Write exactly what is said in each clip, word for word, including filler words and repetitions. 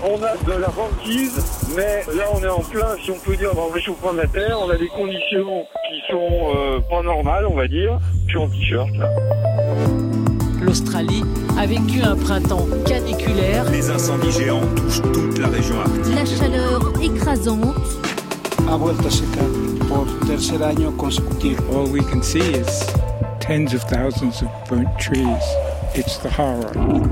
On a de la banquise, mais là on est en plein, si on peut dire, dans le réchauffement de la Terre. On a des conditions qui sont euh, pas normales, on va dire. Je suis en t-shirt là. L'Australie a vécu un printemps caniculaire. Les incendies géants touchent toute la région arctique. La chaleur écrasante. Ha vuelto a secar por tercer año consecutivo. All we can see is tens of thousands of burnt trees. It's the horror.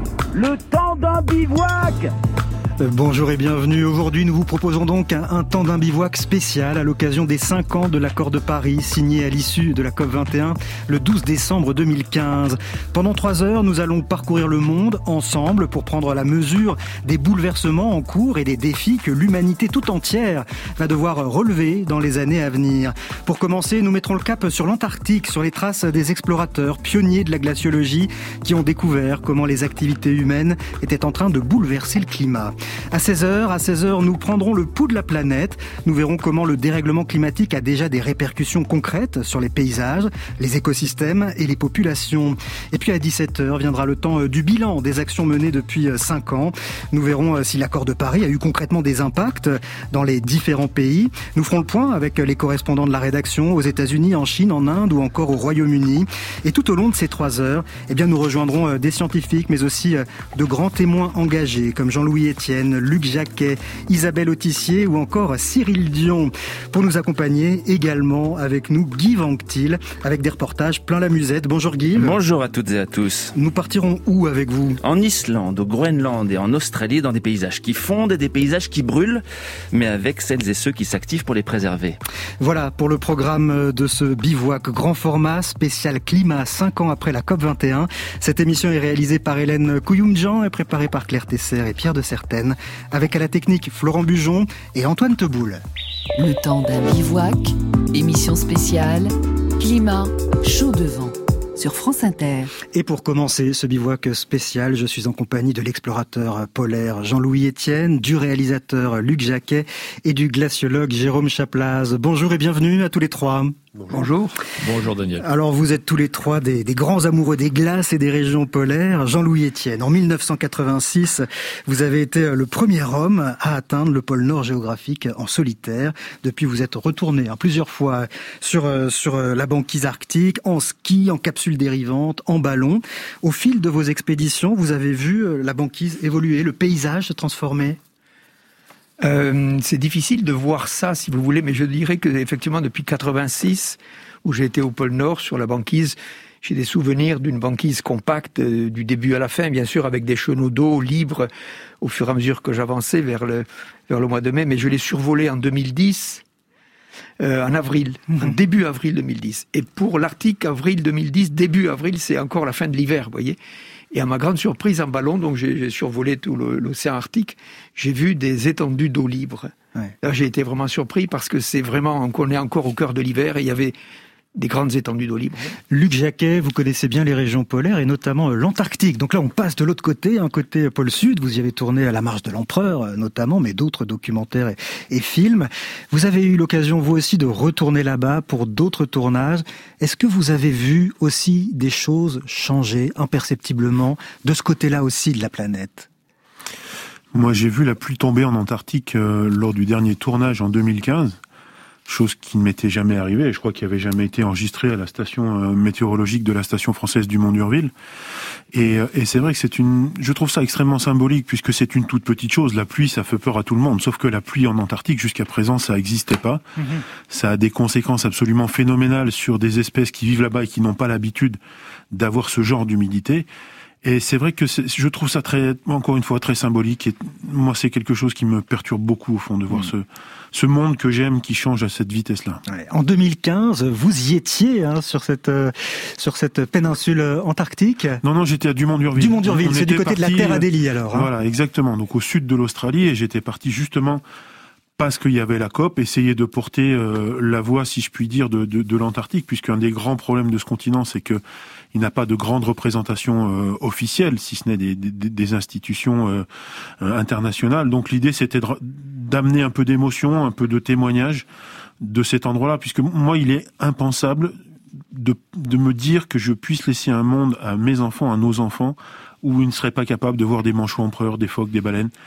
Le temps d'un bivouac. Bonjour et bienvenue. Aujourd'hui, nous vous proposons donc un, un temps d'un bivouac spécial à l'occasion des cinq ans de l'accord de Paris, signé à l'issue de la COP vingt et un le douze décembre deux mille quinze. Pendant trois heures, nous allons parcourir le monde ensemble pour prendre la mesure des bouleversements en cours et des défis que l'humanité tout entière va devoir relever dans les années à venir. Pour commencer, nous mettrons le cap sur l'Antarctique, sur les traces des explorateurs pionniers de la glaciologie qui ont découvert comment les activités humaines étaient en train de bouleverser le climat. À seize heures, à seize heures, nous prendrons le pouls de la planète. Nous verrons comment le dérèglement climatique a déjà des répercussions concrètes sur les paysages, les écosystèmes et les populations. Et puis à dix-sept heures viendra le temps du bilan des actions menées depuis cinq ans. Nous verrons si l'accord de Paris a eu concrètement des impacts dans les différents pays. Nous ferons le point avec les correspondants de la rédaction aux États-Unis, en Chine, en Inde ou encore au Royaume-Uni. Et tout au long de ces trois heures, eh bien, nous rejoindrons des scientifiques mais aussi de grands témoins engagés comme Jean-Louis Etienne, Luc Jacquet, Isabelle Autissier ou encore Cyril Dion. Pour nous accompagner également avec nous Guy Vanctil avec des reportages plein la musette. Bonjour Guy. Bonjour à toutes et à tous. Nous partirons où avec vous ? En Islande, au Groenland et en Australie, dans des paysages qui fondent et des paysages qui brûlent, mais avec celles et ceux qui s'activent pour les préserver. Voilà pour le programme de ce bivouac grand format spécial climat cinq ans après la COP vingt et un. Cette émission est réalisée par Hélène Couyoumdjian et préparée par Claire Tesser et Pierre de Certaine, avec à la technique Florent Bujon et Antoine Teboul. Le temps d'un bivouac, émission spéciale, climat, chaud devant, sur France Inter. Et pour commencer ce bivouac spécial, je suis en compagnie de l'explorateur polaire Jean-Louis Etienne, du réalisateur Luc Jacquet et du glaciologue Jérôme Chaplaz. Bonjour et bienvenue à tous les trois. Bonjour. Bonjour Daniel. Alors vous êtes tous les trois des, des grands amoureux des glaces et des régions polaires. Jean-Louis Etienne, en mille neuf cent quatre-vingt-six, vous avez été le premier homme à atteindre le pôle Nord géographique en solitaire. Depuis, vous êtes retourné hein, plusieurs fois sur, sur la banquise arctique, en ski, en capsule dérivante, en ballon. Au fil de vos expéditions, vous avez vu la banquise évoluer, le paysage se transformer ? Euh, c'est difficile de voir ça, si vous voulez, mais je dirais que effectivement depuis quatre-vingt-six, où j'ai été au pôle Nord sur la banquise, j'ai des souvenirs d'une banquise compacte euh, du début à la fin, bien sûr, avec des chenaux d'eau libres au fur et à mesure que j'avançais vers le vers le mois de mai. Mais je l'ai survolé en deux mille dix, euh, en avril, mmh. en début avril deux mille dix. Et pour l'Arctique, avril deux mille dix, début avril, c'est encore la fin de l'hiver, vous voyez. Et à ma grande surprise, en ballon, donc j'ai, j'ai survolé tout le, l'océan Arctique, j'ai vu des étendues d'eau libre. Ouais. Là, j'ai été vraiment surpris parce que c'est vraiment, on est encore au cœur de l'hiver et il y avait des grandes étendues d'eau libre. Luc Jacquet, vous connaissez bien les régions polaires et notamment l'Antarctique. Donc là, on passe de l'autre côté, un côté pôle sud. Vous y avez tourné à la Marche de l'Empereur, notamment, mais d'autres documentaires et, et films. Vous avez eu l'occasion, vous aussi, de retourner là-bas pour d'autres tournages. Est-ce que vous avez vu aussi des choses changer imperceptiblement de ce côté-là aussi de la planète ? Moi, j'ai vu la pluie tomber en Antarctique euh, lors du dernier tournage en deux mille quinze. Chose qui ne m'était jamais arrivée, je crois qu'il n'y avait jamais été enregistré à la station euh, météorologique de la station française du Mont d'Urville. Et, euh, et c'est vrai que c'est une, je trouve ça extrêmement symbolique puisque c'est une toute petite chose. La pluie, ça fait peur à tout le monde, sauf que la pluie en Antarctique, jusqu'à présent, ça n'existait pas. Mmh. Ça a des conséquences absolument phénoménales sur des espèces qui vivent là-bas et qui n'ont pas l'habitude d'avoir ce genre d'humidité. Et c'est vrai que c'est, je trouve ça très, encore une fois, très symbolique. Et moi, c'est quelque chose qui me perturbe beaucoup, au fond, de voir mmh. ce, ce monde que j'aime qui change à cette vitesse-là. Ouais. En deux mille quinze, vous y étiez hein, sur cette euh, sur cette péninsule antarctique. Non, non, j'étais à Dumont d'Urville. Dumont d'Urville, c'est du côté parti, de la Terre Adélie, alors. Hein. Voilà, exactement. Donc au sud de l'Australie, et j'étais parti justement parce qu'il y avait la COP, essayer de porter euh, la voix, si je puis dire, de, de, de l'Antarctique, puisqu'un des grands problèmes de ce continent, c'est que il n'a pas de grande représentation euh, officielle, si ce n'est des, des, des institutions euh, euh, internationales. Donc l'idée, c'était de, d'amener un peu d'émotion, un peu de témoignage de cet endroit-là, puisque moi, il est impensable de, de me dire que je puisse laisser un monde à mes enfants, à nos enfants, où ils ne seraient pas capables de voir des manchots empereurs, des phoques, des baleines.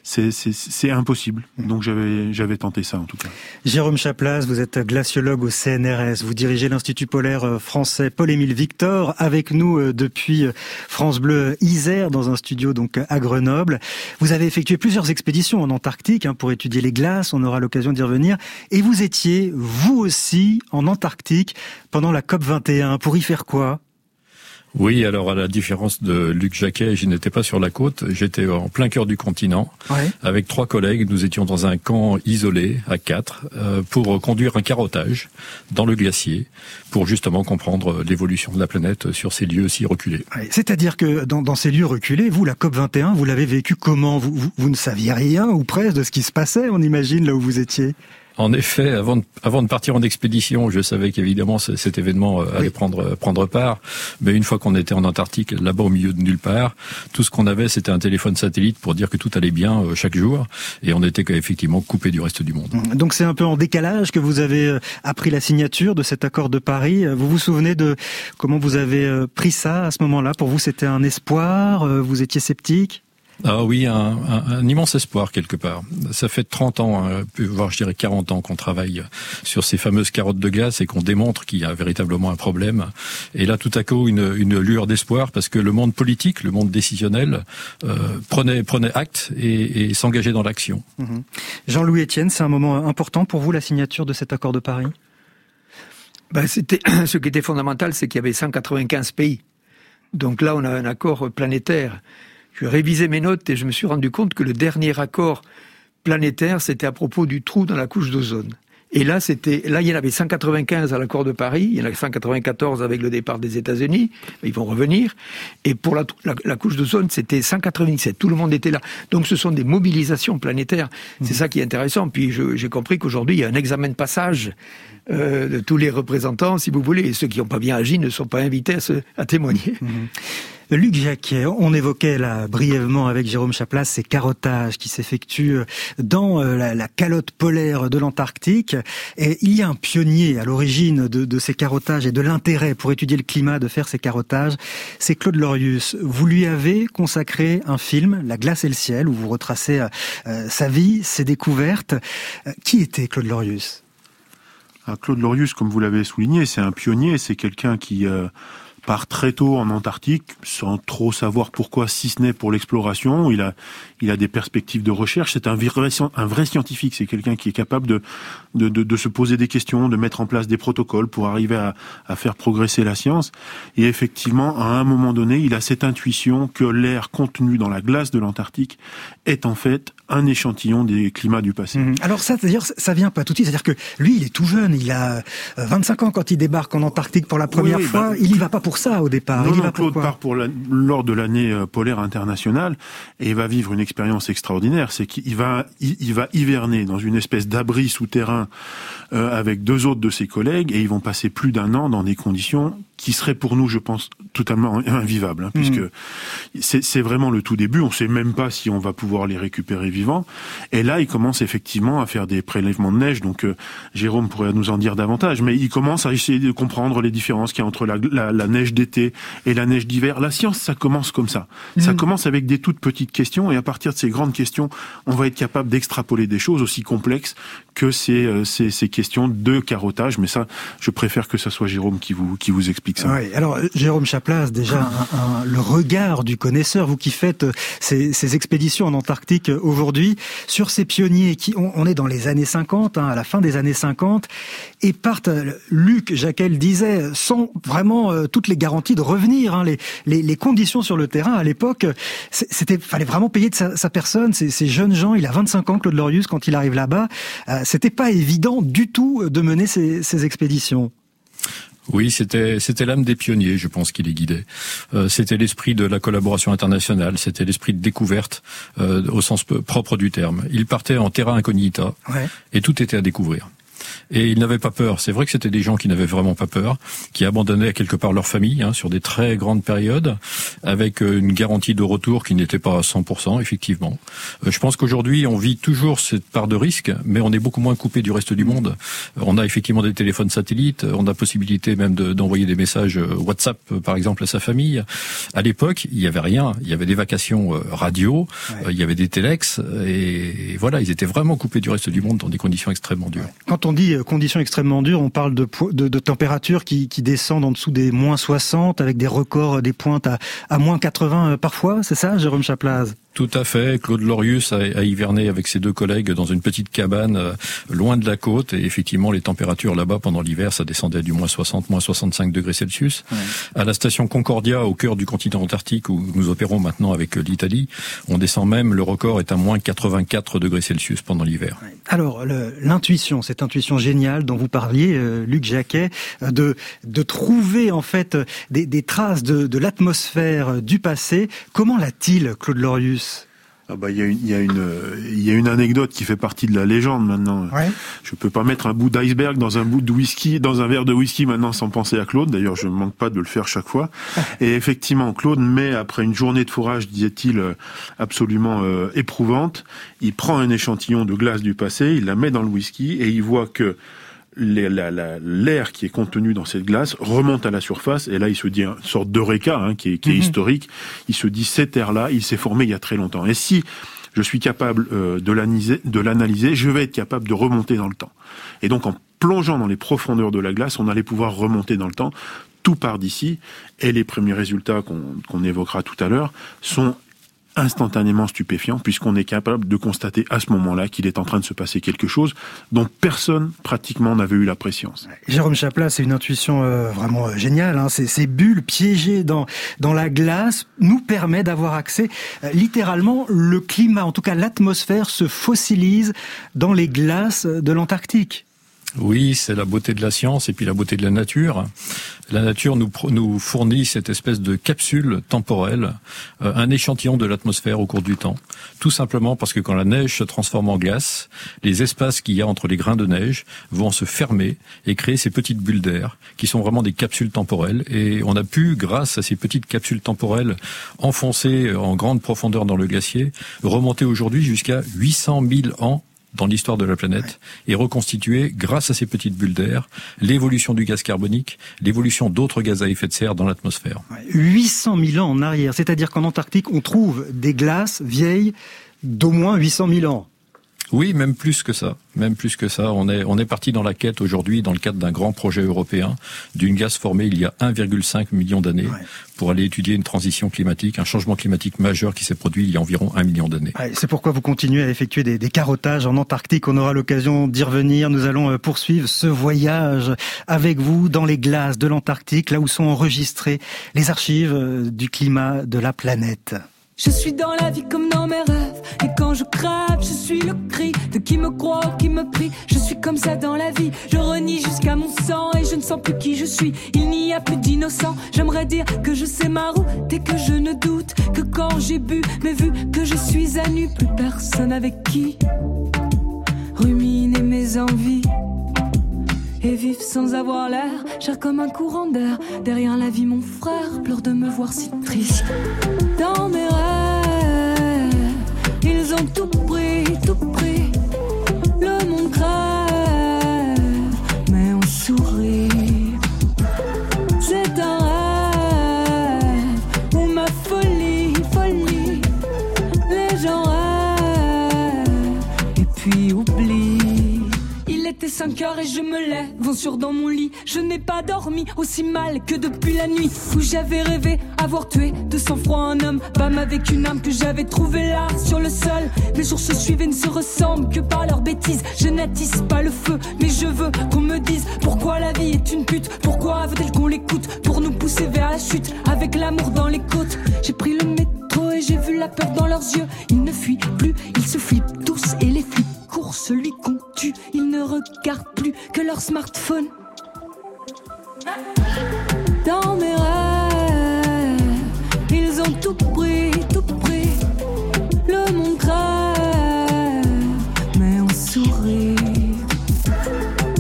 c'est, c'est, c'est impossible. Donc j'avais, j'avais tenté ça en tout cas. Jérôme Chaplace, vous êtes glaciologue au C N R S, vous dirigez l'Institut polaire français Paul-Émile Victor, avec nous depuis France Bleu Isère, dans un studio donc à Grenoble. Vous avez effectué plusieurs expéditions en Antarctique hein, pour étudier les glaces, on aura l'occasion d'y revenir, et vous étiez, vous aussi, en Antarctique pendant la COP vingt et un, pour y faire quoi ? Oui, alors à la différence de Luc Jacquet, je n'étais pas sur la côte, j'étais en plein cœur du continent, ouais. Avec trois collègues, nous étions dans un camp isolé, à quatre, euh, pour conduire un carottage dans le glacier, pour justement comprendre l'évolution de la planète sur ces lieux si reculés. Ouais, c'est-à-dire que dans, dans ces lieux reculés, vous, la COP vingt et un, vous l'avez vécu comment ? vous, vous, vous ne saviez rien, ou presque, de ce qui se passait, on imagine, là où vous étiez ? En effet, avant de, avant de partir en expédition, je savais qu'évidemment cet événement allait oui. prendre prendre part. Mais une fois qu'on était en Antarctique, là-bas au milieu de nulle part, tout ce qu'on avait, c'était un téléphone satellite pour dire que tout allait bien euh, chaque jour, et on était effectivement coupé du reste du monde. Donc c'est un peu en décalage que vous avez appris la signature de cet accord de Paris. Vous vous souvenez de comment vous avez pris ça à ce moment-là ? Pour vous, c'était un espoir ? Vous étiez sceptique ? Ah oui, un, un, un immense espoir quelque part. Ça fait trente ans, hein, voire je dirais quarante ans qu'on travaille sur ces fameuses carottes de glace et qu'on démontre qu'il y a véritablement un problème. Et là, tout à coup, une, une lueur d'espoir parce que le monde politique, le monde décisionnel, euh, prenait, prenait acte et, et s'engageait dans l'action. Mmh. Jean-Louis Etienne, c'est un moment important pour vous, la signature de cet accord de Paris ? Ben, c'était, ce qui était fondamental, c'est qu'il y avait cent quatre-vingt-quinze pays. Donc là, on a un accord planétaire. Je révisais mes notes et je me suis rendu compte que le dernier accord planétaire, c'était à propos du trou dans la couche d'ozone. Et là, c'était, là, il y en avait cent quatre-vingt-quinze à l'accord de Paris, il y en a cent quatre-vingt-quatorze avec le départ des États-Unis, ils vont revenir. Et pour la, la, la couche d'ozone, c'était cent quatre-vingt-dix-sept, tout le monde était là. Donc ce sont des mobilisations planétaires, c'est mmh. ça qui est intéressant. Puis je, j'ai compris qu'aujourd'hui, il y a un examen de passage euh, de tous les représentants, si vous voulez, et ceux qui n'ont pas bien agi ne sont pas invités à, se, à témoigner. Mmh. Luc Jacquet, on évoquait là brièvement avec Jérôme Chaplace ces carottages qui s'effectuent dans la, la calotte polaire de l'Antarctique. Et il y a un pionnier à l'origine de, de ces carottages et de l'intérêt pour étudier le climat de faire ces carottages, c'est Claude Lorius. Vous lui avez consacré un film, La glace et le ciel, où vous retracez euh, sa vie, ses découvertes. Euh, qui était Claude Lorius ? ah, Claude Lorius, comme vous l'avez souligné, c'est un pionnier, c'est quelqu'un qui... Euh part très tôt en Antarctique, sans trop savoir pourquoi, si ce n'est pour l'exploration. Il a, il a des perspectives de recherche. C'est un vrai, un vrai scientifique. C'est quelqu'un qui est capable de, de, de, de se poser des questions, de mettre en place des protocoles pour arriver à, à faire progresser la science. Et effectivement, à un moment donné, il a cette intuition que l'air contenu dans la glace de l'Antarctique est en fait un échantillon des climats du passé. Mmh. Alors ça, c'est-à-dire, ça vient pas tout de suite. C'est-à-dire que lui, il est tout jeune. Il a vingt-cinq ans quand il débarque en Antarctique pour la première oui, oui, fois. Bah, il y va pas pour ça au départ. Non, il y non, va Claude pour part pour la, lors de l'année polaire internationale et il va vivre une expérience extraordinaire. C'est qu'il va, il, il va hiverner dans une espèce d'abri souterrain euh, avec deux autres de ses collègues et ils vont passer plus d'un an dans des conditions qui seraient pour nous, je pense, totalement invivables, hein, puisque mmh. c'est, c'est vraiment le tout début. On ne sait même pas si on va pouvoir les récupérer vivants. Et là, il commence effectivement à faire des prélèvements de neige. Donc, euh, Jérôme pourrait nous en dire davantage, mais il commence à essayer de comprendre les différences qu'il y a entre la, la, la neige d'été et la neige d'hiver. La science, ça commence comme ça. Mmh. Ça commence avec des toutes petites questions, et à partir de ces grandes questions, on va être capable d'extrapoler des choses aussi complexes que ces, euh, ces, ces questions de carottage. Mais ça, je préfère que ça soit Jérôme qui vous, qui vous explique. Oui, alors Jérôme Chaplace, déjà un, un, le regard du connaisseur, vous qui faites ces, ces expéditions en Antarctique aujourd'hui, sur ces pionniers qui, on, on est dans les années cinquante, hein, à la fin des années cinquante, et partent, Luc Jacquet disait, sans vraiment euh, toutes les garanties de revenir, hein, les, les, les conditions sur le terrain à l'époque, c'était, fallait vraiment payer de sa, sa personne, ces, ces jeunes gens, il a vingt-cinq ans, Claude Lorius, quand il arrive là-bas, euh, c'était pas évident du tout de mener ces, ces expéditions. Oui, c'était c'était l'âme des pionniers, je pense, qui les guidait. Euh, c'était l'esprit de la collaboration internationale, c'était l'esprit de découverte euh, au sens propre du terme. Ils partaient en terra incognita, ouais. Et tout était à découvrir. Et ils n'avaient pas peur. C'est vrai que c'était des gens qui n'avaient vraiment pas peur, qui abandonnaient quelque part leur famille hein, sur des très grandes périodes, avec une garantie de retour qui n'était pas à cent pour cent, effectivement. Euh, je pense qu'aujourd'hui, on vit toujours cette part de risque, mais on est beaucoup moins coupé du reste du monde. On a effectivement des téléphones satellites, on a possibilité même de, d'envoyer des messages WhatsApp, par exemple, à sa famille. À l'époque, il n'y avait rien. Il y avait des vacations radio, ouais. euh, il y avait des téléx, et, et voilà, ils étaient vraiment coupés du reste du monde dans des conditions extrêmement dures. Quand on dit conditions extrêmement dures, on parle de, de, de températures qui, qui descendent en dessous des moins soixante, avec des records, des pointes à, à moins quatre-vingts parfois, c'est ça, Jérôme Chaplaz ? Tout à fait. Claude Lorius a, a hiverné avec ses deux collègues dans une petite cabane euh, loin de la côte. Et effectivement, les températures là-bas pendant l'hiver, ça descendait du moins soixante, moins soixante-cinq degrés Celsius. Ouais. À la station Concordia, au cœur du continent antarctique, où nous opérons maintenant avec l'Italie, on descend même, le record est à moins quatre-vingt-quatre degrés Celsius pendant l'hiver. Ouais. Alors, le, l'intuition, cette intuition géniale dont vous parliez, euh, Luc Jacquet, euh, de, de trouver en fait des, des traces de, de l'atmosphère du passé. Comment l'a-t-il, Claude Lorius ? Ah bah il y a une il y a une il y a une anecdote qui fait partie de la légende maintenant. Ouais. Je peux pas mettre un bout d'iceberg dans un bout de whisky, dans un verre de whisky maintenant sans penser à Claude. D'ailleurs, je ne manque pas de le faire chaque fois. Et effectivement, Claude met, après une journée de fourrage, disait-il, absolument euh, éprouvante, il prend un échantillon de glace du passé, il la met dans le whisky et il voit que Les, la, la, l'air qui est contenu dans cette glace remonte à la surface, et là il se dit une sorte d'eureka hein, qui est, qui est mm-hmm. historique. Il se dit cet air-là, il s'est formé il y a très longtemps. Et si je suis capable euh, de, l'analyser, de l'analyser, je vais être capable de remonter dans le temps. Et donc en plongeant dans les profondeurs de la glace, on allait pouvoir remonter dans le temps. Tout part d'ici, et les premiers résultats qu'on, qu'on évoquera tout à l'heure sont instantanément stupéfiant, puisqu'on est capable de constater à ce moment-là qu'il est en train de se passer quelque chose dont personne pratiquement n'avait eu la prescience. Jérôme Chaplaz, c'est une intuition euh, vraiment euh, géniale. Hein. Ces, ces bulles piégées dans dans la glace nous permet d'avoir accès euh, littéralement le climat, en tout cas l'atmosphère se fossilise dans les glaces de l'Antarctique. Oui, c'est la beauté de la science et puis la beauté de la nature. La nature nous, nous fournit cette espèce de capsule temporelle, euh, un échantillon de l'atmosphère au cours du temps. Tout simplement parce que quand la neige se transforme en glace, les espaces qu'il y a entre les grains de neige vont se fermer et créer ces petites bulles d'air qui sont vraiment des capsules temporelles. Et on a pu, grâce à ces petites capsules temporelles enfoncées en grande profondeur dans le glacier, remonter aujourd'hui jusqu'à huit cent mille ans dans l'histoire de la planète, et reconstituer, grâce à ces petites bulles d'air, l'évolution du gaz carbonique, l'évolution d'autres gaz à effet de serre dans l'atmosphère. huit cent mille ans en arrière, c'est-à-dire qu'en Antarctique, on trouve des glaces vieilles d'au moins huit cent mille ans. Oui, même plus que ça. Même plus que ça. On est, on est parti dans la quête aujourd'hui, dans le cadre d'un grand projet européen, d'une glace formée il y a un virgule cinq million d'années, ouais. pour aller étudier une transition climatique, un changement climatique majeur qui s'est produit il y a environ un million d'années. Ouais, c'est pourquoi vous continuez à effectuer des, des carottages en Antarctique. On aura l'occasion d'y revenir. Nous allons poursuivre ce voyage avec vous dans les glaces de l'Antarctique, là où sont enregistrées les archives du climat de la planète. Je suis dans la vie comme dans mes rêves, et quand je crève, je suis le cri de qui me croit ou qui me prie. Je suis comme ça dans la vie, je renie jusqu'à mon sang et je ne sens plus qui je suis. Il n'y a plus d'innocent, j'aimerais dire que je sais ma route et que je ne doute que quand j'ai bu, mais vu que je suis à nu, plus personne avec qui ruminer mes envies. Et vivre sans avoir l'air, cher comme un courant d'air. Derrière la vie, mon frère pleure de me voir si triste. Dans mes rêves, ils ont tout pris, tout pris. Le monde crève, mais on sourit. C'est un rêve, ou ma folie, folie. Les gens rêvent, et puis oublient. Il était cinq heures et je me lève, vent sûr dans mon lit. Je n'ai pas dormi aussi mal que depuis la nuit où j'avais rêvé avoir tué de sang-froid un homme. Bam avec une âme que j'avais trouvée là sur le sol. Les jours se suivent et ne se ressemblent que par leurs bêtises. Je n'attise pas le feu, mais je veux qu'on me dise pourquoi la vie est une pute. Pourquoi veut-elle qu'on l'écoute pour nous pousser vers la chute avec l'amour dans les côtes. J'ai pris le métro et j'ai vu la peur dans leurs yeux. Ils ne fuient plus, ils se flippent tous et les flics courent celui qu'on tue. Ils ne regardent plus que leur smartphone. Dans mes rêves, ils ont tout pris, tout pris. Le monde crève, mais on sourit.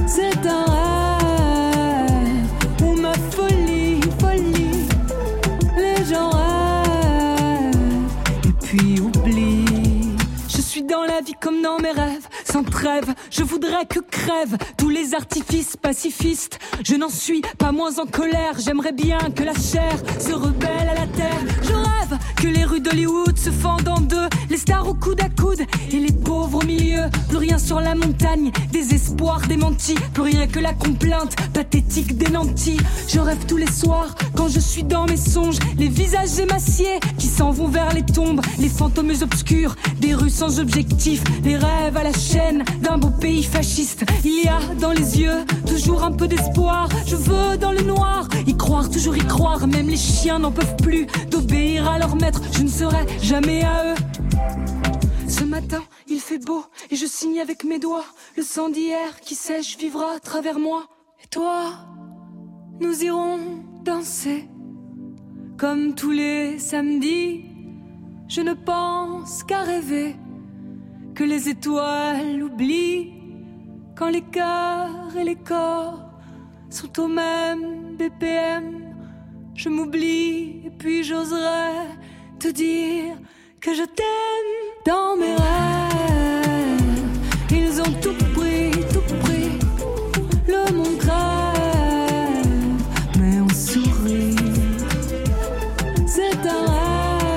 puis oublie. Je suis dans la vie comme dans mes rêves, sans trêve, je voudrais que crèvent tous les artifices pacifistes. Je n'en suis pas moins en colère, j'aimerais bien que la chair se rebelle à la terre. Je rêve que les rues d'Hollywood se fendent en deux, les stars au coude à coude et les pauvres au milieu. Plus rien sur la montagne, désespoir démenti, plus rien que la complainte pathétique des nantis. Je rêve tous les soirs, quand je suis dans mes songes, les visages émaciés qui s'en vont vers les tombes, les fantômes obscurs des rues sans objectif, les rêves à la chaîne d'un beau pays fasciste. Il y a dans les yeux toujours un peu d'espoir. Je veux dans le noir y croire, toujours y croire. Même les chiens n'en peuvent plus d'obéir à leur maître. Je ne serai jamais à eux. Ce matin, il fait beau et je signe avec mes doigts. Le sang d'hier qui sèche vivra à travers moi. Et toi, nous irons danser comme tous les samedis. Je ne pense qu'à rêver que les étoiles oublient quand les cœurs et les corps sont au même B P M. Je m'oublie et puis j'oserais te dire que je t'aime. Dans mes rêves, ils ont tout pris, tout pris. Le monde crève, mais on sourit. C'est un rêve.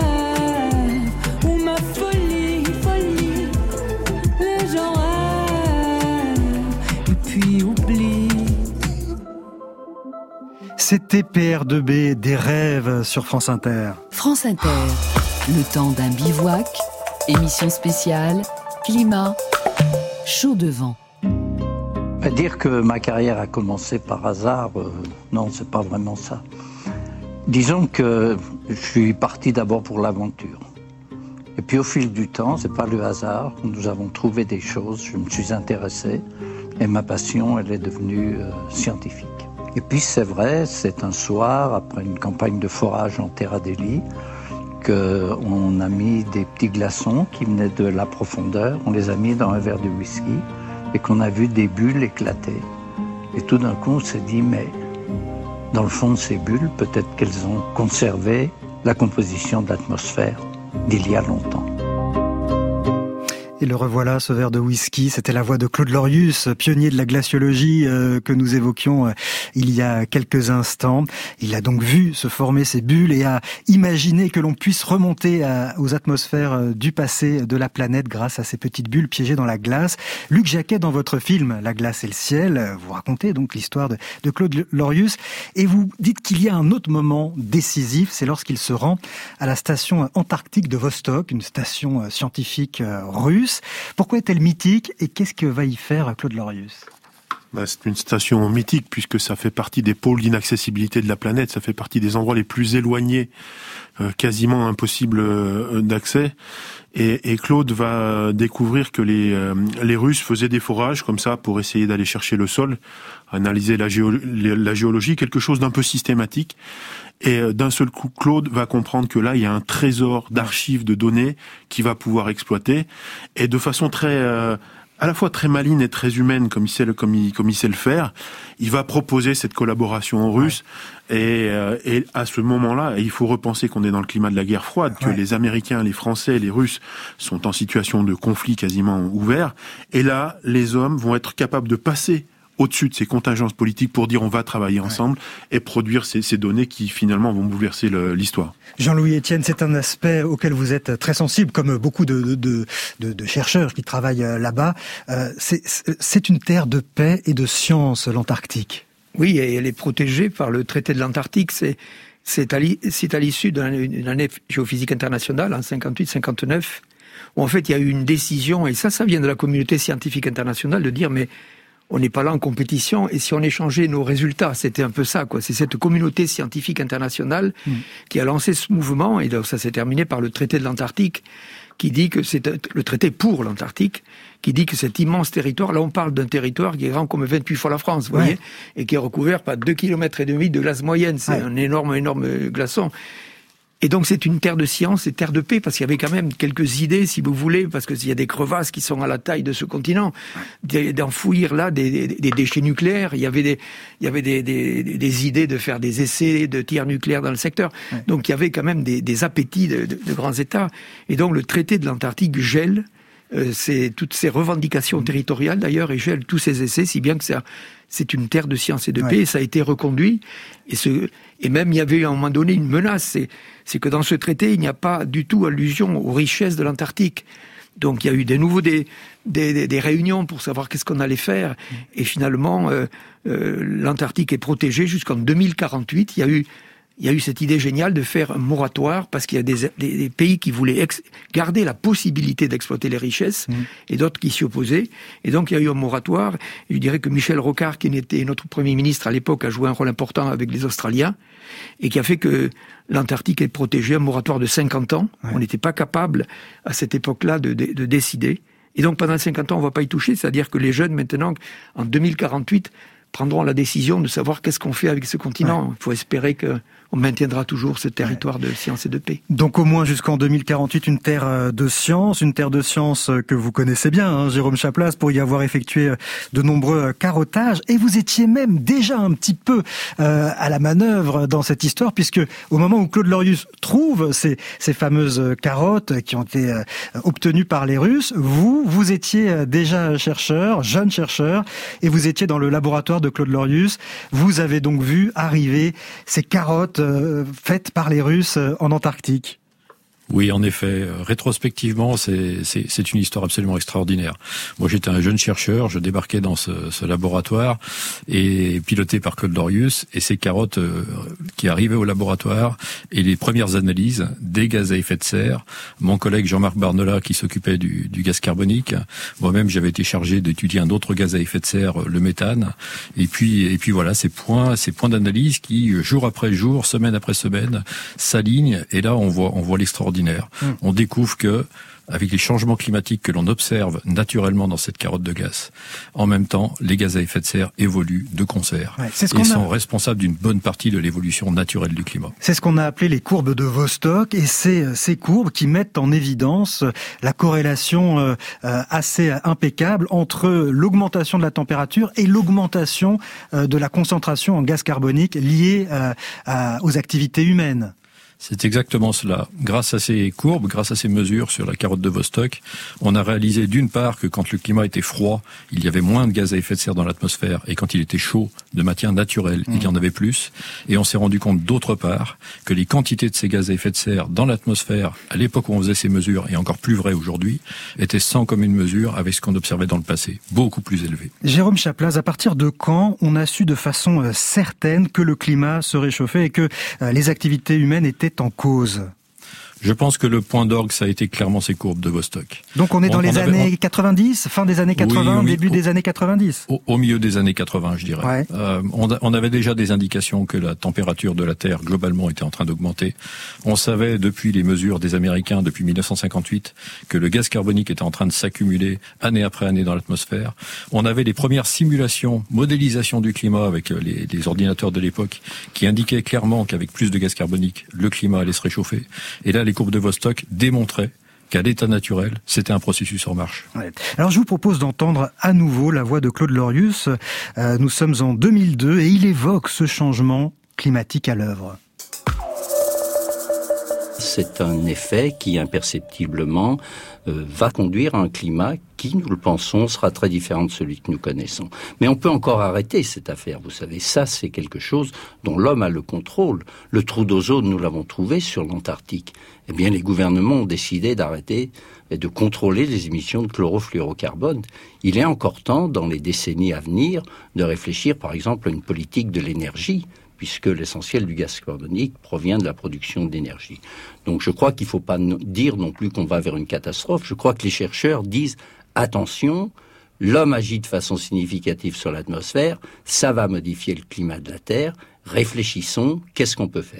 C'était P R deux B, des rêves sur France Inter. France Inter, le temps d'un bivouac, émission spéciale, climat, chaud devant. Dire que ma carrière a commencé par hasard, euh, non, c'est pas vraiment ça. Disons que je suis parti d'abord pour l'aventure. Et puis au fil du temps, c'est pas le hasard, nous avons trouvé des choses, je me suis intéressé, et ma passion, elle est devenue euh, scientifique. Et puis c'est vrai, c'est un soir, après une campagne de forage en Terre Adélie, qu'on a mis des petits glaçons qui venaient de la profondeur, on les a mis dans un verre de whisky, et qu'on a vu des bulles éclater. Et tout d'un coup, on s'est dit, mais dans le fond de ces bulles, peut-être qu'elles ont conservé la composition de l'atmosphère d'il y a longtemps. Et le revoilà, ce verre de whisky, c'était la voix de Claude Lorius, pionnier de la glaciologie euh, que nous évoquions euh, il y a quelques instants. Il a donc vu se former ces bulles et a imaginé que l'on puisse remonter à, aux atmosphères euh, du passé de la planète grâce à ces petites bulles piégées dans la glace. Luc Jacquet, dans votre film La glace et le ciel, vous racontez donc l'histoire de, de Claude Lorius et vous dites qu'il y a un autre moment décisif, c'est lorsqu'il se rend à la station antarctique de Vostok, une station scientifique euh, russe. Pourquoi est-elle mythique et qu'est-ce que va y faire Claude Lorius ? Bah, c'est une station mythique puisque ça fait partie des pôles d'inaccessibilité de la planète, ça fait partie des endroits les plus éloignés, euh, quasiment impossibles euh, d'accès. Et, et Claude va découvrir que les, euh, les Russes faisaient des forages comme ça pour essayer d'aller chercher le sol, analyser la, géo, la géologie, quelque chose d'un peu systématique. Et d'un seul coup, Claude va comprendre que là, il y a un trésor d'archives, de données qu'il va pouvoir exploiter. Et de façon très, euh, à la fois très maligne et très humaine, comme il sait le, comme il, comme il sait le faire, il va proposer cette collaboration aux Russes. Ouais. Et, euh, et à ce moment-là, il faut repenser qu'on est dans le climat de la guerre froide, que ouais. les Américains, les Français, les Russes sont en situation de conflit quasiment ouvert. Et là, les hommes vont être capables de passer au-dessus de ces contingences politiques pour dire on va travailler ensemble ouais. et produire ces, ces données qui finalement vont bouleverser le, l'histoire. Jean-Louis Etienne, c'est un aspect auquel vous êtes très sensible, comme beaucoup de, de, de, de chercheurs qui travaillent là-bas. Euh, c'est, c'est une terre de paix et de science, l'Antarctique. Oui, et elle est protégée par le traité de l'Antarctique. C'est, c'est, à, c'est à l'issue d'une année géophysique internationale en cinquante-huit cinquante-neuf, où en fait il y a eu une décision, et ça, ça vient de la communauté scientifique internationale, de dire mais on n'est pas là en compétition, et si on échangeait nos résultats, c'était un peu ça, quoi. C'est cette communauté scientifique internationale mmh. qui a lancé ce mouvement, et donc ça s'est terminé par le traité de l'Antarctique, qui dit que c'est le traité pour l'Antarctique, qui dit que cet immense territoire, là on parle d'un territoire qui est grand comme vingt-huit fois la France, vous ouais. voyez, et qui est recouvert par deux kilomètres et demi de glace moyenne, c'est ouais. un énorme, énorme glaçon. Et donc c'est une terre de science et terre de paix, parce qu'il y avait quand même quelques idées, si vous voulez, parce qu'il y a des crevasses qui sont à la taille de ce continent, d'enfouir là des, des, des déchets nucléaires. Il y avait des, il y avait des, des, des idées de faire des essais de tirs nucléaires dans le secteur. Ouais. Donc il y avait quand même des, des appétits de, de, de grands États. Et donc le traité de l'Antarctique gèle euh, c'est, toutes ces revendications territoriales d'ailleurs, et gèle tous ces essais, si bien que ça, c'est une terre de science et de ouais. paix, et ça a été reconduit. Et, ce, et même il y avait à un moment donné une menace, c'est, c'est que dans ce traité, il n'y a pas du tout allusion aux richesses de l'Antarctique. Donc il y a eu de nouveau des, des, des, des réunions pour savoir qu'est-ce qu'on allait faire. Et finalement, euh, euh, l'Antarctique est protégée jusqu'en deux mille quarante-huit. Il y a eu Il y a eu cette idée géniale de faire un moratoire parce qu'il y a des, des, des pays qui voulaient ex- garder la possibilité d'exploiter les richesses mmh. et d'autres qui s'y opposaient. Et donc il y a eu un moratoire. Et je dirais que Michel Rocard, qui était notre Premier ministre à l'époque, a joué un rôle important avec les Australiens et qui a fait que l'Antarctique est protégée, un moratoire de cinquante ans. Ouais. On n'était pas capable à cette époque-là de, de, de décider. Et donc pendant cinquante ans, on ne va pas y toucher. C'est-à-dire que les jeunes maintenant, en deux mille quarante-huit, prendront la décision de savoir qu'est-ce qu'on fait avec ce continent. Ouais. Il faut espérer qu'on maintiendra toujours ce territoire ouais. de science et de paix. Donc au moins jusqu'en deux mille quarante-huit, une terre de science, une terre de science que vous connaissez bien, hein, Jérôme Chaplas, pour y avoir effectué de nombreux carottages. Et vous étiez même déjà un petit peu euh, à la manœuvre dans cette histoire, puisque au moment où Claude Lorius trouve ces, ces fameuses carottes qui ont été euh, obtenues par les Russes, vous, vous étiez déjà chercheur, jeune chercheur, et vous étiez dans le laboratoire de Claude Lorius. Vous avez donc vu arriver ces carottes euh, faites par les Russes euh, en Antarctique. Oui, en effet, rétrospectivement, c'est, c'est, c'est une histoire absolument extraordinaire. Moi, j'étais un jeune chercheur, je débarquais dans ce, ce laboratoire, et piloté par Claude Lorius, et ces carottes euh, qui arrivaient au laboratoire, et les premières analyses des gaz à effet de serre. Mon collègue Jean-Marc Barnola, qui s'occupait du, du gaz carbonique, moi-même, j'avais été chargé d'étudier un autre gaz à effet de serre, le méthane, et puis, et puis voilà, ces points, ces points d'analyse qui, jour après jour, semaine après semaine, s'alignent, et là, on voit, on voit l'extraordinaire. On découvre que, avec les changements climatiques que l'on observe naturellement dans cette carotte de gaz, en même temps, les gaz à effet de serre évoluent de concert ouais, c'est ce et sont a... responsables d'une bonne partie de l'évolution naturelle du climat. C'est ce qu'on a appelé les courbes de Vostok, et c'est ces courbes qui mettent en évidence la corrélation euh, assez impeccable entre l'augmentation de la température et l'augmentation euh, de la concentration en gaz carbonique liée euh, à, aux activités humaines. C'est exactement cela. Grâce à ces courbes, grâce à ces mesures sur la carotte de Vostok, on a réalisé d'une part que quand le climat était froid, il y avait moins de gaz à effet de serre dans l'atmosphère, et quand il était chaud, de matière naturelle, mmh. il y en avait plus. Et on s'est rendu compte d'autre part que les quantités de ces gaz à effet de serre dans l'atmosphère, à l'époque où on faisait ces mesures, et encore plus vrai aujourd'hui, étaient sans commune mesure avec ce qu'on observait dans le passé, beaucoup plus élevées. Jérôme Chaplas, à partir de quand on a su de façon certaine que le climat se réchauffait et que les activités humaines étaient en cause? Je pense que le point d'orgue, ça a été clairement ces courbes de Vostok. Donc on est dans on, les on années avait, on... quatre-vingt-dix, fin des années quatre-vingts, oui, début au, des années quatre-vingt-dix. Au, au milieu des années quatre-vingts, je dirais. Ouais. Euh, on, a, on avait déjà des indications que la température de la Terre, globalement, était en train d'augmenter. On savait, depuis les mesures des Américains, depuis mille neuf cent cinquante-huit, que le gaz carbonique était en train de s'accumuler année après année dans l'atmosphère. On avait les premières simulations, modélisation du climat avec les, les ordinateurs de l'époque, qui indiquaient clairement qu'avec plus de gaz carbonique, le climat allait se réchauffer. Et là, les courbes de Vostok démontraient qu'à l'état naturel, c'était un processus en marche. Ouais. Alors je vous propose d'entendre à nouveau la voix de Claude Lorius. Euh, nous sommes en deux mille deux et il évoque ce changement climatique à l'œuvre. C'est un effet qui imperceptiblement euh, va conduire à un climat qui, nous le pensons, sera très différent de celui que nous connaissons. Mais on peut encore arrêter cette affaire, vous savez. Ça, c'est quelque chose dont l'homme a le contrôle. Le trou d'ozone, nous l'avons trouvé sur l'Antarctique. Eh bien, les gouvernements ont décidé d'arrêter et de contrôler les émissions de chlorofluorocarbone. Il est encore temps, dans les décennies à venir, de réfléchir, par exemple, à une politique de l'énergie, puisque l'essentiel du gaz carbonique provient de la production d'énergie. Donc je crois qu'il ne faut pas dire non plus qu'on va vers une catastrophe. Je crois que les chercheurs disent « Attention, l'homme agit de façon significative sur l'atmosphère, ça va modifier le climat de la Terre, réfléchissons, qu'est-ce qu'on peut faire ?»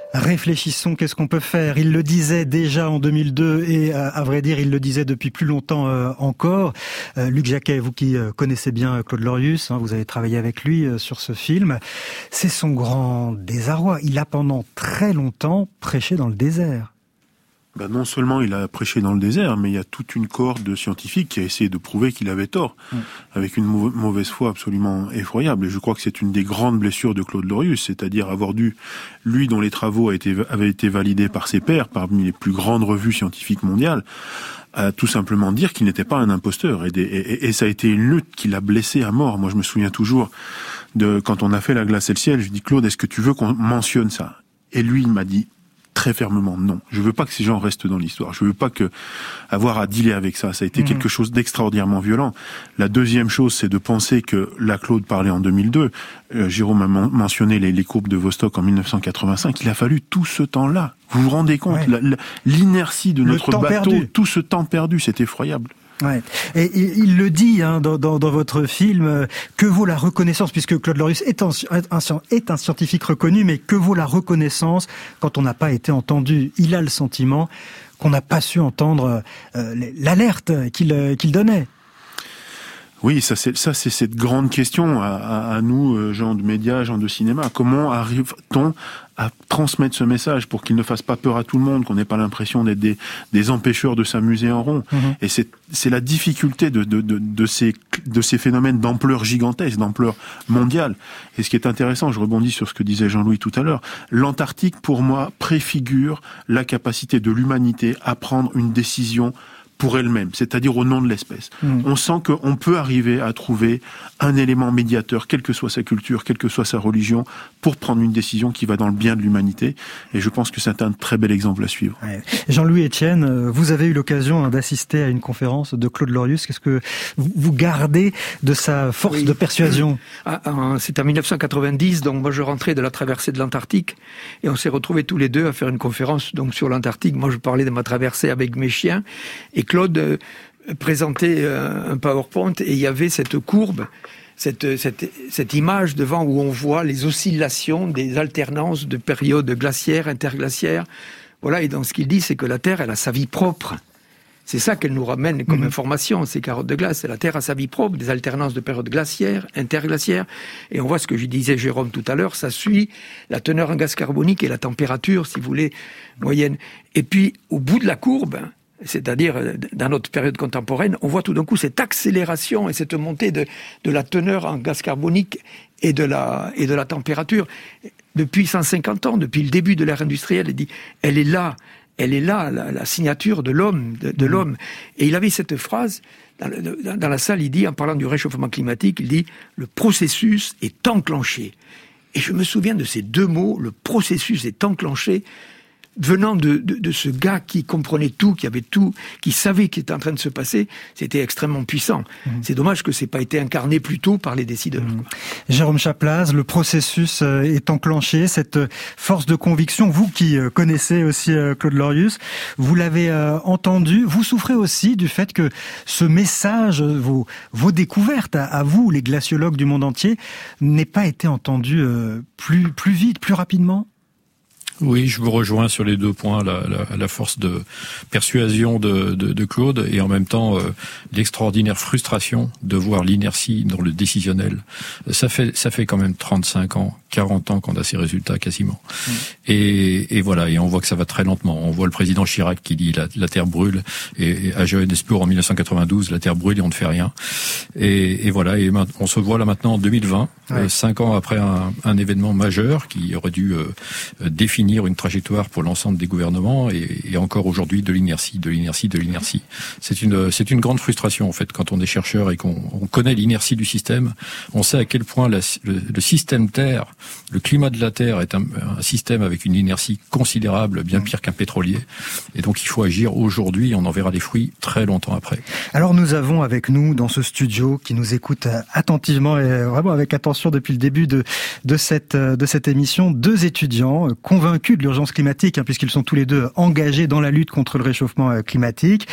Réfléchissons, qu'est-ce qu'on peut faire? Il le disait déjà en deux mille deux et à, à vrai dire, il le disait depuis plus longtemps euh, encore. Euh, Luc Jacquet, vous qui euh, connaissez bien Claude Lorius, hein, vous avez travaillé avec lui euh, sur ce film. C'est son grand désarroi. Il a pendant très longtemps prêché dans le désert. Ben non seulement il a prêché dans le désert, mais il y a toute une cohorte de scientifiques qui a essayé de prouver qu'il avait tort, mmh. avec une mauvaise foi absolument effroyable. Et je crois que c'est une des grandes blessures de Claude Lorius, c'est-à-dire avoir dû, lui dont les travaux avaient été, avaient été validés par ses pairs, parmi les plus grandes revues scientifiques mondiales, à tout simplement dire qu'il n'était pas un imposteur. Et, des, et, et ça a été une lutte qui l'a blessé à mort. Moi je me souviens toujours de quand on a fait La glace et le ciel, je dis Claude, est-ce que tu veux qu'on mentionne ça? Et lui il m'a dit très fermement non. Je veux pas que ces gens restent dans l'histoire. Je veux pas que avoir à dealer avec ça. Ça a été mmh. quelque chose d'extraordinairement violent. La deuxième chose, c'est de penser que là, Claude parlait en deux mille deux. Euh, Jérôme a men- mentionné les, les courbes de Vostok en mille neuf cent quatre-vingt-cinq. Il a fallu tout ce temps-là. Vous vous rendez compte? Ouais. la, la, l'inertie de Le notre bateau, perdu. Tout ce temps perdu, c'est effroyable. Ouais. Et, et il le dit hein, dans, dans, dans votre film, euh, que vaut la reconnaissance, puisque Claude Lorius est un, un, est un scientifique reconnu, mais que vaut la reconnaissance quand on n'a pas été entendu? Il a le sentiment qu'on n'a pas su entendre euh, l'alerte qu'il, qu'il donnait. Oui, ça c'est ça c'est cette grande question à, à, à nous, gens de médias, gens de cinéma. Comment arrive-t-on à transmettre ce message pour qu'il ne fasse pas peur à tout le monde, qu'on n'ait pas l'impression d'être des, des empêcheurs de s'amuser en rond? Mmh. Et c'est c'est la difficulté de de de, de ces de ces phénomènes d'ampleur gigantesque, d'ampleur mondiale. Et ce qui est intéressant, je rebondis sur ce que disait Jean-Louis tout à l'heure, l'Antarctique pour moi préfigure la capacité de l'humanité à prendre une décision pour elle-même, c'est-à-dire au nom de l'espèce. Mmh. On sent qu'on peut arriver à trouver un élément médiateur, quelle que soit sa culture, quelle que soit sa religion, pour prendre une décision qui va dans le bien de l'humanité. Et je pense que c'est un très bel exemple à suivre. Ouais. Jean-Louis Etienne, vous avez eu l'occasion d'assister à une conférence de Claude Lorius. Qu'est-ce que vous gardez de sa force oui. de persuasion? ah, ah, C'est en mille neuf cent quatre-vingt-dix, donc moi je rentrais de la traversée de l'Antarctique, et on s'est retrouvés tous les deux à faire une conférence donc sur l'Antarctique. Moi je parlais de ma traversée avec mes chiens, et Claude euh, présentait euh, un PowerPoint et il y avait cette courbe, cette, cette, cette image devant où on voit les oscillations des alternances de périodes glaciaires, interglaciaires. Voilà, et donc ce qu'il dit, c'est que la Terre, elle a sa vie propre. C'est ça qu'elle nous ramène comme mmh. information, ces carottes de glace. La Terre a sa vie propre, des alternances de périodes glaciaires, interglaciaires. Et on voit ce que je disais, Jérôme, tout à l'heure, ça suit la teneur en gaz carbonique et la température, si vous voulez, moyenne. Et puis, au bout de la courbe, c'est-à-dire dans notre période contemporaine, on voit tout d'un coup cette accélération et cette montée de, de la teneur en gaz carbonique et de la, et de la température. Depuis cent cinquante ans, depuis le début de l'ère industrielle, elle dit, elle est là, elle est là, la, la signature de l'homme, de, de mmh. l'homme. Et il avait cette phrase, dans, dans, dans la salle, il dit, en parlant du réchauffement climatique, il dit, le processus est enclenché. Et je me souviens de ces deux mots, le processus est enclenché, venant de, de, de ce gars qui comprenait tout, qui avait tout, qui savait ce qui était en train de se passer. C'était extrêmement puissant. Mmh. C'est dommage que c'est pas été incarné plus tôt par les décideurs. Mmh. Jérôme Chaplaz, le processus est enclenché, cette force de conviction, vous qui connaissez aussi Claude Lorius, vous l'avez entendu, vous souffrez aussi du fait que ce message, vos, vos découvertes à, à vous, les glaciologues du monde entier, n'aient pas été entendu plus, plus vite, plus rapidement? Oui, je vous rejoins sur les deux points, la, la, la force de persuasion de, de, de Claude et en même temps euh, l'extraordinaire frustration de voir l'inertie dans le décisionnel. Ça fait ça fait quand même trente-cinq ans, quarante ans qu'on a ces résultats quasiment. Mmh. Et, et voilà, et on voit que ça va très lentement. On voit le président Chirac qui dit la, la Terre brûle, et, et à Johannesburg en mille neuf cent quatre-vingt-douze, la Terre brûle et on ne fait rien. Et, et voilà, et on se voit là maintenant en deux mille vingt, ouais. euh, cinq ans après un, un événement majeur qui aurait dû euh, définir une trajectoire pour l'ensemble des gouvernements et, et encore aujourd'hui de l'inertie, de l'inertie, de l'inertie. C'est une, c'est une grande frustration en fait quand on est chercheur et qu'on on connaît l'inertie du système. On sait à quel point la, le, le système Terre, le climat de la Terre est un, un système avec une inertie considérable, bien pire qu'un pétrolier. Et donc il faut agir aujourd'hui. On en verra les fruits très longtemps après. Alors nous avons avec nous dans ce studio qui nous écoute attentivement et vraiment avec attention depuis le début de de cette de cette émission deux étudiants convaincus de l'urgence climatique, hein, puisqu'ils sont tous les deux engagés dans la lutte contre le réchauffement climatique.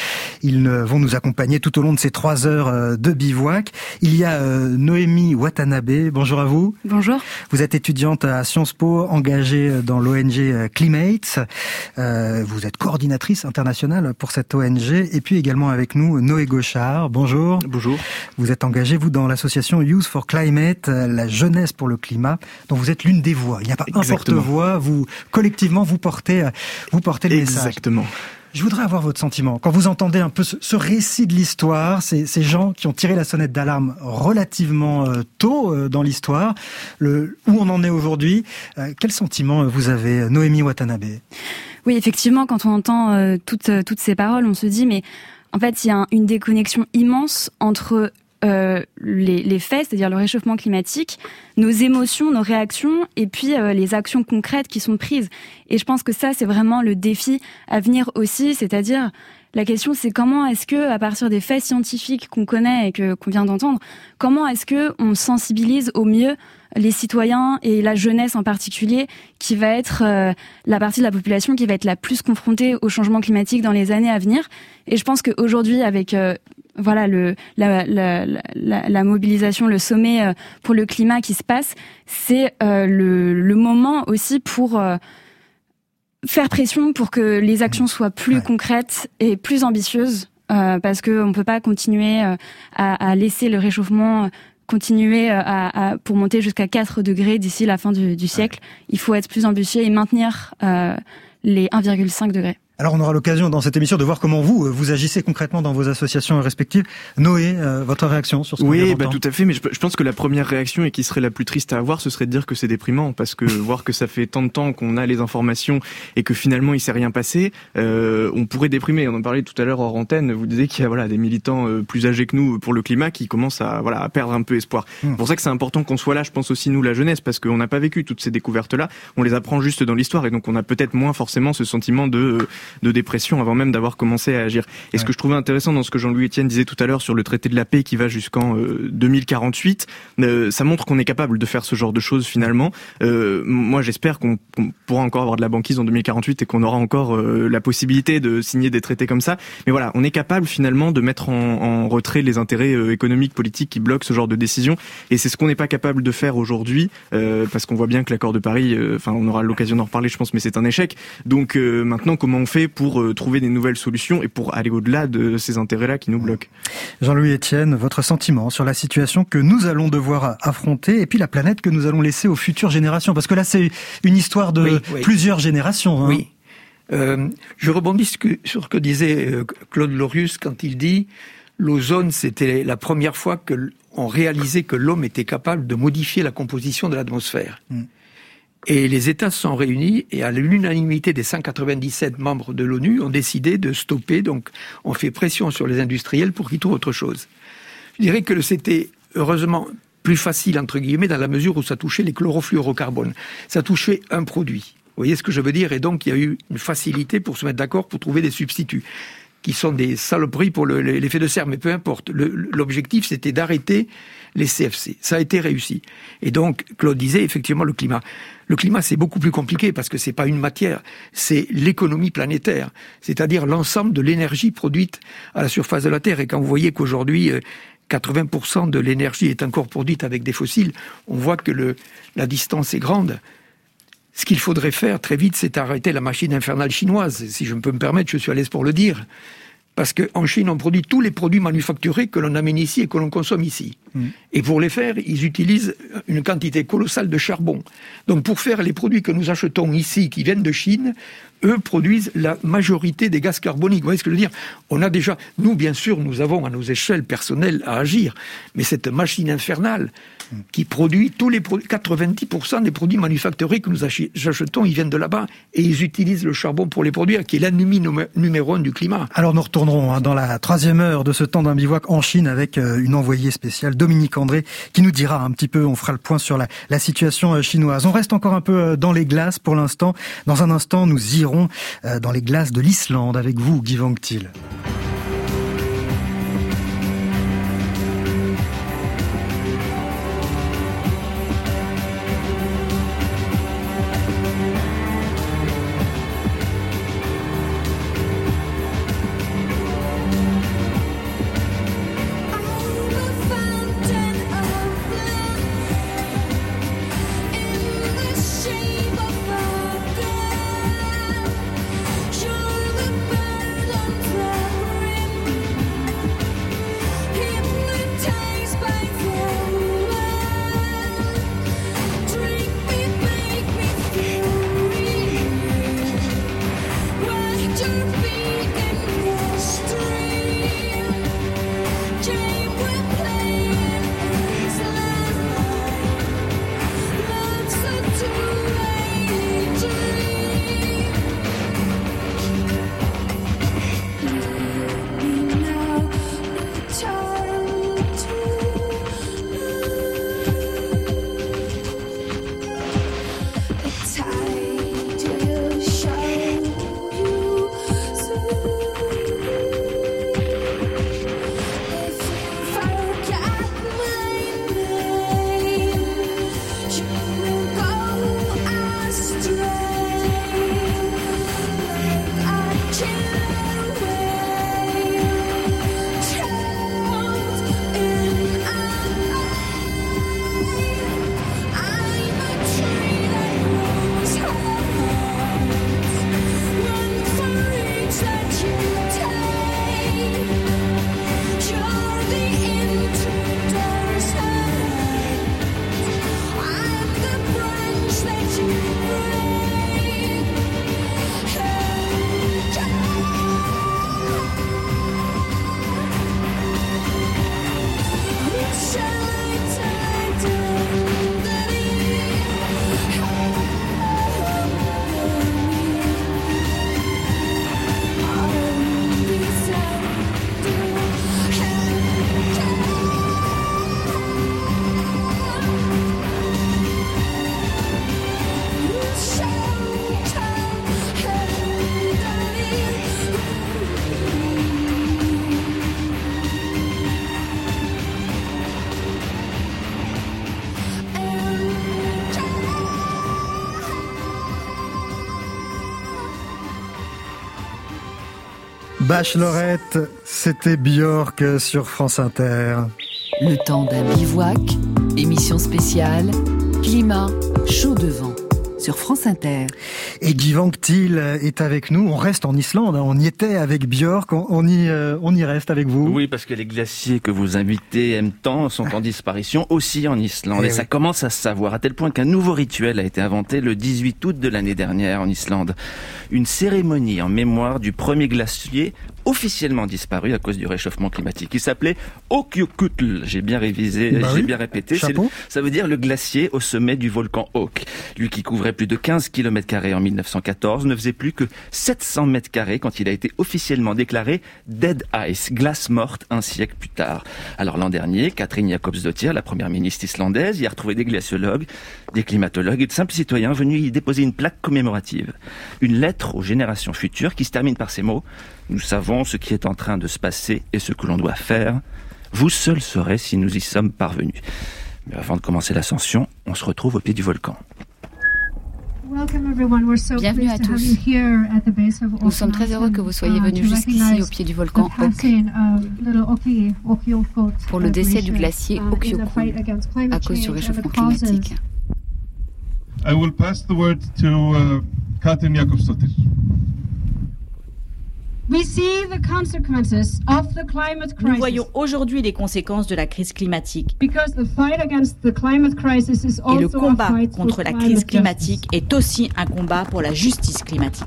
Ils vont nous accompagner tout au long de ces trois heures de bivouac. Il y a Noémie Watanabe. Bonjour à vous. Bonjour. Vous êtes étudiante à Sciences Po, engagée dans l'O N G Climate. Euh, vous êtes coordinatrice internationale pour cette O N G. Et puis également avec nous, Noé Gauchard. Bonjour. Bonjour. Vous êtes engagé, vous, dans l'association Youth for Climate, la jeunesse pour le climat, dont vous êtes l'une des voix. Il n'y a pas un porte-voix. Vous, collectivement, vous portez, vous portez le message. Exactement. Je voudrais avoir votre sentiment. Quand vous entendez un peu ce, ce récit de l'histoire, ces, ces gens qui ont tiré la sonnette d'alarme relativement euh, tôt euh, dans l'histoire, le, où on en est aujourd'hui, euh, quel sentiment vous avez, Noémie Watanabe? Oui, effectivement, quand on entend euh, toutes, euh, toutes ces paroles, on se dit, mais en fait, il y a un, une déconnexion immense entre Euh, les, les faits, c'est-à-dire le réchauffement climatique, nos émotions, nos réactions, et puis euh, les actions concrètes qui sont prises. Et je pense que ça, c'est vraiment le défi à venir aussi, c'est-à-dire la question, c'est comment est-ce que, à partir des faits scientifiques qu'on connaît et que qu'on vient d'entendre, comment est-ce que on sensibilise au mieux les citoyens et la jeunesse en particulier, qui va être euh, la partie de la population qui va être la plus confrontée au changement climatique dans les années à venir. Et je pense qu'aujourd'hui, avec euh, voilà le la, la, la, la mobilisation, le sommet euh, pour le climat qui se passe, c'est euh, le, le moment aussi pour euh, faire pression pour que les actions soient plus ouais. concrètes et plus ambitieuses, euh, parce que on peut pas continuer euh, à, à laisser le réchauffement continuer à, à, pour monter jusqu'à quatre degrés d'ici la fin du, du siècle. Ouais. Il faut être plus ambitieux et maintenir euh, les un virgule cinq degrés. Alors on aura l'occasion dans cette émission de voir comment vous, vous agissez concrètement dans vos associations respectives. Noé, euh, votre réaction sur ce qu'on vient Oui, bah, d'entendre? tout à fait, mais je, je pense que la première réaction et qui serait la plus triste à avoir, ce serait de dire que c'est déprimant, parce que voir que ça fait tant de temps qu'on a les informations et que finalement il s'est rien passé, euh, on pourrait déprimer. On en parlait tout à l'heure hors antenne, vous disiez qu'il y a voilà, des militants euh, plus âgés que nous pour le climat qui commencent à, voilà, à perdre un peu espoir. Mmh. C'est pour ça que c'est important qu'on soit là, je pense aussi nous la jeunesse, parce qu'on n'a pas vécu toutes ces découvertes-là, on les apprend juste dans l'histoire et donc on a peut-être moins forcément ce sentiment de, de dépression avant même d'avoir commencé à agir. Et ouais. ce que je trouvais intéressant dans ce que Jean-Louis Etienne disait tout à l'heure sur le traité de la paix qui va jusqu'en euh, deux mille quarante-huit, euh, ça montre qu'on est capable de faire ce genre de choses finalement. Euh, moi j'espère qu'on, qu'on pourra encore avoir de la banquise en deux mille quarante-huit et qu'on aura encore euh, la possibilité de signer des traités comme ça. Mais voilà, on est capable finalement de mettre en, en retrait les intérêts euh, économiques, politiques qui bloquent ce genre de décisions. Et c'est ce qu'on n'est pas capable de faire aujourd'hui, euh, parce qu'on voit bien que l'accord de Paris, enfin euh, on aura l'occasion d'en reparler je pense, mais c'est un échec. Donc euh, maintenant comment on fait pour euh, trouver des nouvelles solutions et pour aller au-delà de ces intérêts-là qui nous bloquent. Jean-Louis Etienne, votre sentiment sur la situation que nous allons devoir affronter et puis la planète que nous allons laisser aux futures générations, parce que là c'est une histoire de oui, oui. plusieurs générations. Hein. Oui. Euh, je rebondis sur ce que disait Claude Lorius quand il dit l'ozone, c'était la première fois que on réalisait que l'homme était capable de modifier la composition de l'atmosphère. Mm. Et les États se sont réunis et à l'unanimité des cent quatre-vingt-dix-sept membres de l'ONU ont décidé de stopper. Donc, on fait pression sur les industriels pour qu'ils trouvent autre chose. Je dirais que c'était heureusement plus facile, entre guillemets, dans la mesure où ça touchait les chlorofluorocarbones. Ça touchait un produit. Vous voyez ce que je veux dire? Et donc, il y a eu une facilité pour se mettre d'accord pour trouver des substituts qui sont des saloperies pour le, l'effet de serre, mais peu importe. Le, l'objectif, c'était d'arrêter les C F C. Ça a été réussi. Et donc, Claude disait, effectivement, le climat. Le climat, c'est beaucoup plus compliqué parce que c'est pas une matière, c'est l'économie planétaire. C'est-à-dire l'ensemble de l'énergie produite à la surface de la Terre. Et quand vous voyez qu'aujourd'hui, quatre-vingts pour cent de l'énergie est encore produite avec des fossiles, on voit que le, la distance est grande. Ce qu'il faudrait faire très vite, c'est arrêter la machine infernale chinoise. Si je peux me permettre, je suis à l'aise pour le dire. Parce qu'en Chine, on produit tous les produits manufacturés que l'on amène ici et que l'on consomme ici. Mmh. Et pour les faire, ils utilisent une quantité colossale de charbon. Donc pour faire les produits que nous achetons ici, qui viennent de Chine, eux produisent la majorité des gaz carboniques. Vous voyez ce que je veux dire? On a déjà, nous bien sûr, nous avons à nos échelles personnelles à agir. Mais cette machine infernale qui produit tous les produits, quatre-vingt-dix pour cent des produits manufacturés que nous achetons, ils viennent de là-bas et ils utilisent le charbon pour les produire, qui est l'ennemi numéro un du climat. Alors nous retournerons dans la troisième heure de ce temps d'un bivouac en Chine avec une envoyée spéciale, Dominique André, qui nous dira un petit peu, on fera le point sur la, la situation chinoise. On reste encore un peu dans les glaces pour l'instant. Dans un instant, nous irons dans les glaces de l'Islande avec vous, Guy Vanctil. Bachelorette, c'était Björk sur France Inter. Le temps d'un bivouac, émission spéciale, climat, chaud de vent. Sur France Inter. Et Guy Vanctil est avec nous. On reste en Islande. On y était avec Björk. On, on, y, euh, on y reste avec vous. Oui, parce que les glaciers que vous invitez aiment tant sont en disparition aussi en Islande. Et, et oui. Ça commence à se savoir, à tel point qu'un nouveau rituel a été inventé le dix-huit août de l'année dernière en Islande. Une cérémonie en mémoire du premier glacier officiellement disparu à cause du réchauffement climatique. Il s'appelait Ökjökull. J'ai bien révisé, bah j'ai oui. bien répété. C'est le, ça veut dire le glacier au sommet du volcan Ökj. Lui qui couvrait plus de quinze kilomètres carrés en mille neuf cent quatorze ne faisait plus que sept cents mètres carrés quand il a été officiellement déclaré Dead Ice, glace morte un siècle plus tard. Alors l'an dernier, Katrín Jakobsdóttir, la première ministre islandaise, y a retrouvé des glaciologues, des climatologues et de simples citoyens venus y déposer une plaque commémorative. Une lettre aux générations futures qui se termine par ces mots: nous savons ce qui est en train de se passer et ce que l'on doit faire. Vous seuls saurez si nous y sommes parvenus. Mais avant de commencer l'ascension, on se retrouve au pied du volcan. Bienvenue à tous. Nous sommes très heureux que vous soyez venus jusqu'ici au pied du volcan Ökj pour le décès du glacier Ökjökull à cause du réchauffement climatique. I will pass the word to uh, Katrín Jakobsdóttir. Nous voyons aujourd'hui les conséquences de la crise climatique. Et le combat contre la crise climatique est aussi un combat pour la justice climatique.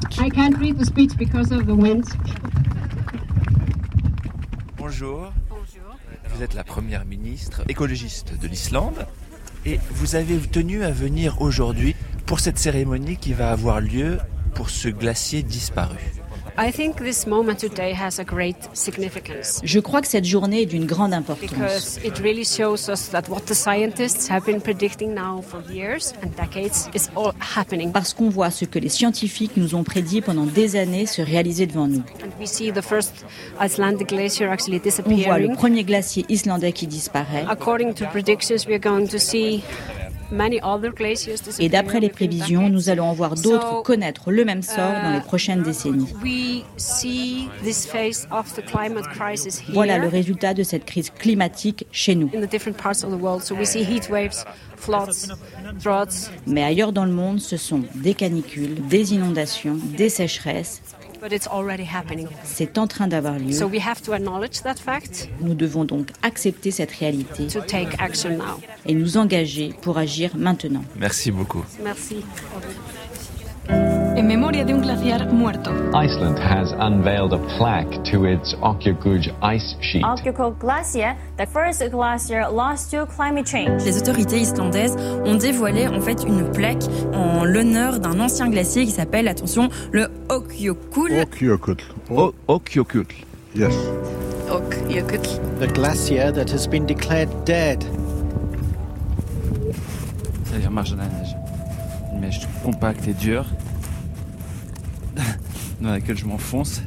Bonjour. Vous êtes la première ministre écologiste de l'Islande et vous avez tenu à venir aujourd'hui pour cette cérémonie qui va avoir lieu pour ce glacier disparu. Je crois que cette journée est d'une grande importance. Parce qu'on voit ce que les scientifiques nous ont prédit pendant des années se réaliser devant nous. On voit le premier glacier islandais qui disparaît. Et d'après les prévisions, nous allons en voir d'autres connaître le même sort dans les prochaines décennies. Voilà le résultat de cette crise climatique chez nous. Mais ailleurs dans le monde, ce sont des canicules, des inondations, des sécheresses. C'est en train d'avoir lieu. Nous devons donc accepter cette réalité et nous engager pour agir maintenant. Merci beaucoup. Merci. En memoria de un glaciar muerto. Iceland has unveiled a plaque to its Ökjökull ice sheet. Ökjökull glacier, the first glacier lost to climate change. Les autorités islandaises ont dévoilé en fait une plaque en l'honneur d'un ancien glacier qui s'appelle, attention, le Ökjökull. Ökjökull. Ökjökull. Yes. Ökjökull. The glacier that has been declared dead. C'est-à-dire marche dans la neige. Une neige compacte et dure, dans laquelle je m'enfonce.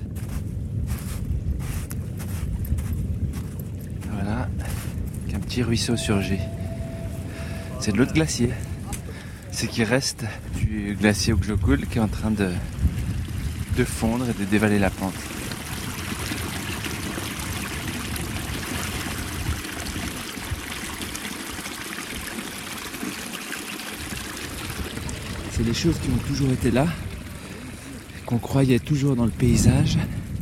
Voilà, avec un petit ruisseau surgé. C'est de l'eau de glacier. C'est qui reste du glacier Ökjökull qui est en train de, de fondre et de dévaler la pente. C'est des choses qui ont toujours été là, qu'on croyait toujours dans le paysage,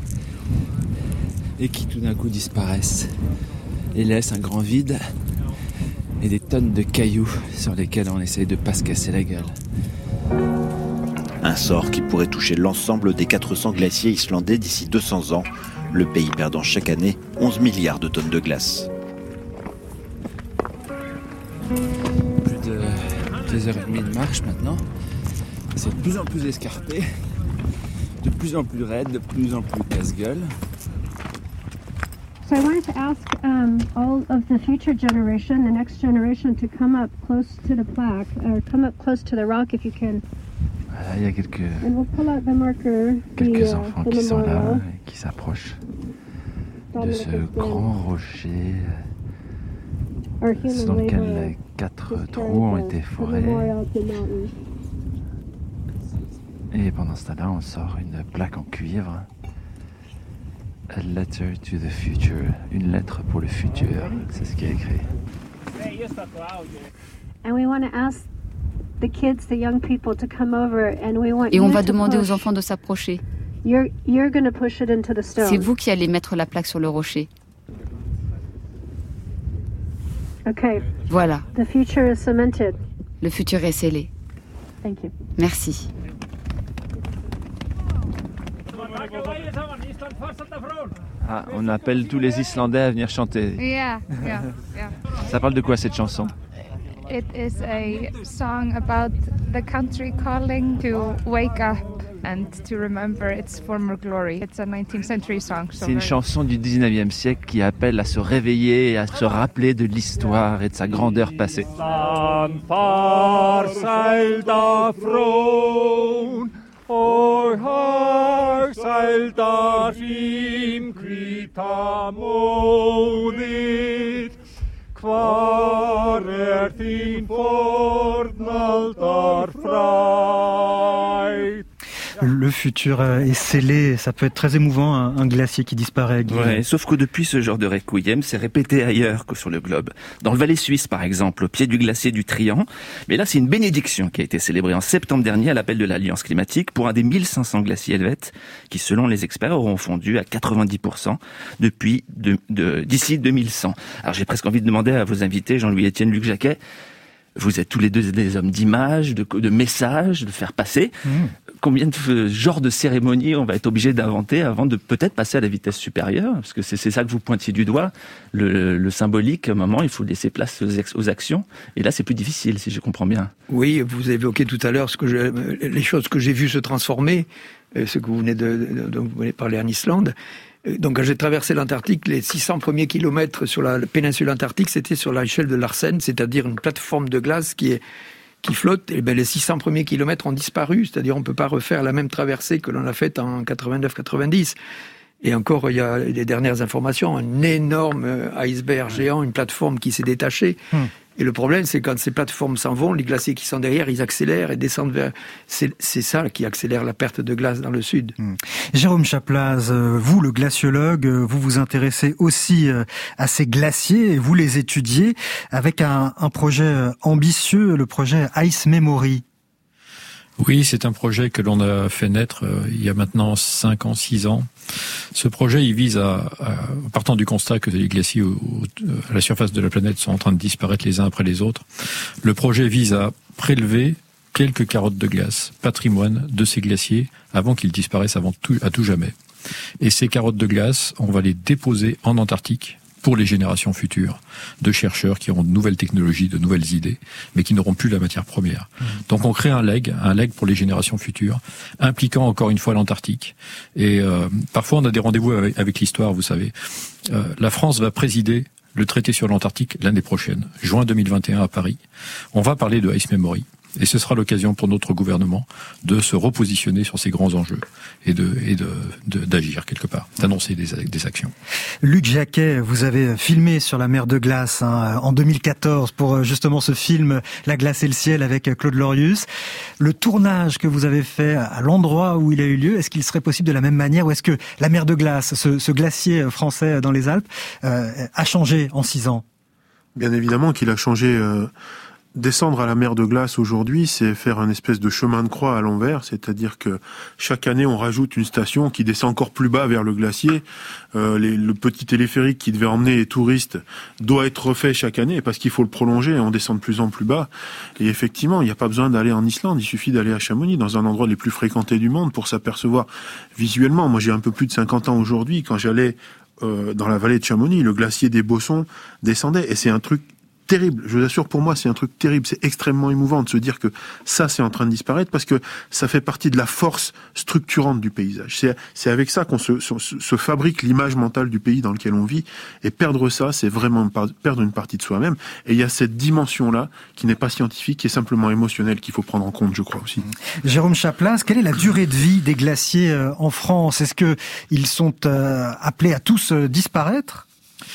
et qui tout d'un coup disparaissent, et laissent un grand vide, et des tonnes de cailloux sur lesquels on essaye de pas se casser la gueule. Un sort qui pourrait toucher l'ensemble des quatre cents glaciers islandais d'ici deux cents ans, le pays perdant chaque année onze milliards de tonnes de glace. Plus de deux heures trente de marche maintenant. C'est de plus en plus escarpé, de plus en plus raide, de plus en plus casse-gueule. So I wanted to ask um, all of the future generation, the next generation, to come up close to the plaque, or come up close to the rock if you can. Voilà, il y a quelques, And we'll pull out the marker, quelques the, enfants uh, the qui sont là memorial. et qui s'approchent de ce grand rocher dans lequel quatre trous ont été forés. Et pendant ce temps-là, on sort une plaque en cuivre A letter to the future. Une lettre pour le futur. C'est ce qui est écrit. And we want to ask the kids, the young people to come over and we want Et on you va to demander push. aux enfants de s'approcher. You're, you're going to push it into the stone. C'est vous qui allez mettre la plaque sur le rocher. Okay. Voilà. The future is cemented. Le futur est scellé. Thank you. Merci. Ah, on appelle tous les Islandais à venir chanter. Yeah, yeah, yeah. Ça parle de quoi cette chanson? It is a song about the country calling to wake up and to remember its former glory. It's a nineteenth century song. So C'est une very... chanson du dix-neuvième siècle qui appelle à se réveiller et à se rappeler de l'histoire et de sa grandeur passée. Hvar er þín fornaldar frægð? Le futur est scellé, ça peut être très émouvant, un, un glacier qui disparaît. Guy. Ouais, sauf que depuis ce genre de requiem, c'est répété ailleurs que sur le globe. Dans le Valais suisse, par exemple, au pied du glacier du Trian. Mais là, c'est une bénédiction qui a été célébrée en septembre dernier à l'appel de l'Alliance climatique pour un des mille cinq cents glaciers helvètes qui, selon les experts, auront fondu à quatre-vingt-dix pour cent depuis de, de, d'ici deux mille cent. Alors j'ai presque envie de demander à vos invités, Jean-Louis Etienne, Luc Jacquet, vous êtes tous les deux des hommes d'images, de, de messages, de faire passer. Mmh. Combien de genres de cérémonies on va être obligé d'inventer avant de peut-être passer à la vitesse supérieure? Parce que c'est, c'est ça que vous pointiez du doigt. Le, le symbolique, à un moment, il faut laisser place aux, aux actions. Et là, c'est plus difficile, si je comprends bien. Oui, vous évoquez tout à l'heure ce que je, les choses que j'ai vues se transformer, ce que vous venez de, de, dont vous venez de parler en Islande. Donc, quand j'ai traversé l'Antarctique, les six cents premiers kilomètres sur la péninsule antarctique, c'était sur l'échelle de Larsen, c'est-à-dire une plateforme de glace qui est qui flotte. Et ben les six cents premiers kilomètres ont disparu, c'est-à-dire on peut pas refaire la même traversée que l'on a faite en quatre-vingt-neuf quatre-vingt-dix. Et encore, il y a les dernières informations, un énorme iceberg géant, une plateforme qui s'est détachée. Hum. Et le problème, c'est quand ces plateformes s'en vont, les glaciers qui sont derrière, ils accélèrent et descendent vers... C'est, c'est ça qui accélère la perte de glace dans le sud. Mmh. Jérôme Chaplaz, vous, le glaciologue, vous vous intéressez aussi à ces glaciers et vous les étudiez avec un, un projet ambitieux, le projet Ice Memory. Oui, c'est un projet que l'on a fait naître euh, il y a maintenant cinq ans, six ans. Ce projet, il vise à, à partant du constat que les glaciers au, au, à la surface de la planète sont en train de disparaître les uns après les autres. Le projet vise à prélever quelques carottes de glace, patrimoine de ces glaciers, avant qu'ils disparaissent avant tout, à tout jamais. Et ces carottes de glace, on va les déposer en Antarctique pour les générations futures de chercheurs qui auront de nouvelles technologies, de nouvelles idées, mais qui n'auront plus la matière première. Mmh. Donc on crée un legs, un legs pour les générations futures, impliquant encore une fois l'Antarctique. Et euh, parfois on a des rendez-vous avec, avec l'histoire, vous savez. Euh, la France va présider le traité sur l'Antarctique l'année prochaine, juin deux mille vingt et un à Paris. On va parler de Ice Memory. Et ce sera l'occasion pour notre gouvernement de se repositionner sur ces grands enjeux et de, et de, de d'agir quelque part, d'annoncer des, des actions. Luc Jacquet, vous avez filmé sur la mer de glace hein, en deux mille quatorze pour justement ce film La glace et le ciel avec Claude Lorius. Le tournage que vous avez fait à l'endroit où il a eu lieu, est-ce qu'il serait possible de la même manière ou est-ce que la mer de glace, ce, ce glacier français dans les Alpes, euh, a changé en six ans? Bien évidemment qu'il a changé. Euh... Descendre à la mer de glace aujourd'hui, c'est faire un espèce de chemin de croix à l'envers, c'est-à-dire que chaque année on rajoute une station qui descend encore plus bas vers le glacier. Euh, les, le petit téléphérique qui devait emmener les touristes doit être refait chaque année parce qu'il faut le prolonger et on descend de plus en plus bas. Et effectivement, il n'y a pas besoin d'aller en Islande, il suffit d'aller à Chamonix, dans un endroit les plus fréquentés du monde, pour s'apercevoir visuellement. Moi j'ai un peu plus de cinquante ans aujourd'hui, quand j'allais euh, dans la vallée de Chamonix, le glacier des Bossons descendait et c'est un truc terrible, je vous assure, pour moi c'est un truc terrible, c'est extrêmement émouvant de se dire que ça c'est en train de disparaître parce que ça fait partie de la force structurante du paysage. C'est, c'est avec ça qu'on se, se, se fabrique l'image mentale du pays dans lequel on vit et perdre ça c'est vraiment perdre une partie de soi-même et il y a cette dimension-là qui n'est pas scientifique, qui est simplement émotionnelle qu'il faut prendre en compte je crois aussi. Jérôme Chaplaz, quelle est la durée de vie des glaciers en France? Est-ce que ils sont euh, appelés à tous euh, disparaître?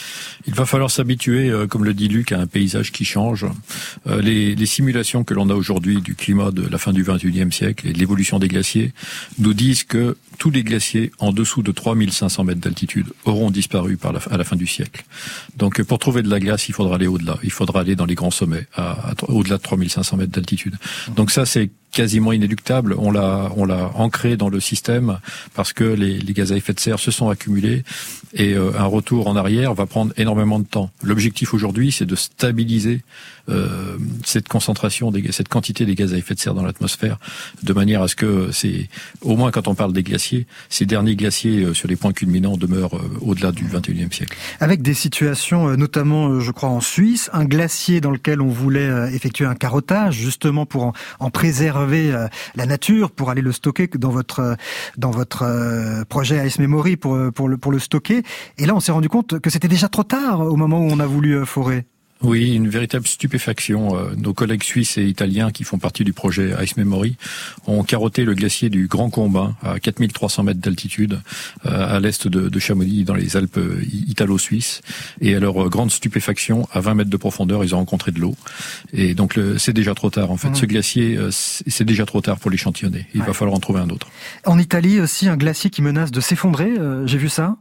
Il va falloir s'habituer, euh, comme le dit Luc, à un paysage qui change. Euh, les, les simulations que l'on a aujourd'hui du climat de la fin du vingt et unième siècle et de l'évolution des glaciers nous disent que tous les glaciers en dessous de trois mille cinq cents mètres d'altitude auront disparu par la, à la fin du siècle. Donc pour trouver de la glace, il faudra aller au-delà. Il faudra aller dans les grands sommets, à, à, au-delà de trois mille cinq cents mètres d'altitude. Donc ça, c'est quasiment inéluctable. On l'a, on l'a ancré dans le système parce que les, les gaz à effet de serre se sont accumulés et euh, un retour en arrière va prendre énormément de temps. L'objectif aujourd'hui, c'est de stabiliser euh, cette concentration, des, cette quantité des gaz à effet de serre dans l'atmosphère, de manière à ce que c'est, au moins quand on parle des glaciers, ces derniers glaciers euh, sur les points culminants demeurent euh, au-delà du vingt et unième siècle. Avec des situations, euh, notamment, euh, je crois, en Suisse, un glacier dans lequel on voulait euh, effectuer un carottage, justement pour en, en préserver la nature, pour aller le stocker dans votre dans votre projet Ice Memory pour pour le pour le stocker. Et là, on s'est rendu compte que c'était déjà trop tard au moment où on a voulu forer. Oui, une véritable stupéfaction. Euh, nos collègues suisses et italiens qui font partie du projet Ice Memory ont carotté le glacier du Grand Combin à quatre mille trois cents mètres d'altitude euh, à l'est de, de Chamonix, dans les Alpes italo-suisses. Et à leur grande stupéfaction, à vingt mètres de profondeur, ils ont rencontré de l'eau. Et donc le, c'est déjà trop tard. En fait, mmh. ce glacier, euh, c'est déjà trop tard pour l'échantillonner. Il ouais. va falloir en trouver un autre. En Italie aussi, un glacier qui menace de s'effondrer. Euh, j'ai vu ça.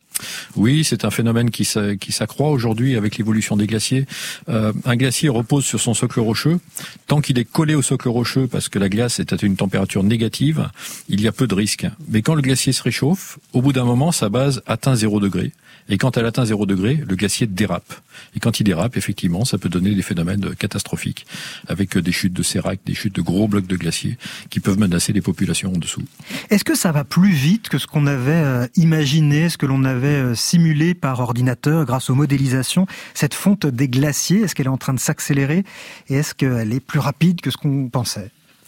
Oui, c'est un phénomène qui s'accroît aujourd'hui avec l'évolution des glaciers. Euh, un glacier repose sur son socle rocheux. Tant qu'il est collé au socle rocheux, parce que la glace est à une température négative, il y a peu de risques. Mais quand le glacier se réchauffe, au bout d'un moment, sa base atteint zéro degré. Et quand elle atteint zéro degré, le glacier dérape. Et quand il dérape, effectivement, ça peut donner des phénomènes catastrophiques, avec des chutes de sérac, des chutes de gros blocs de glaciers qui peuvent menacer les populations en dessous. Est-ce que ça va plus vite que ce qu'on avait imaginé, ce que l'on avait simulé par ordinateur grâce aux modélisations, cette fonte des glaciers? Est-ce qu'elle est en train de s'accélérer? Et est-ce qu'elle est plus rapide que ce qu'on pensait?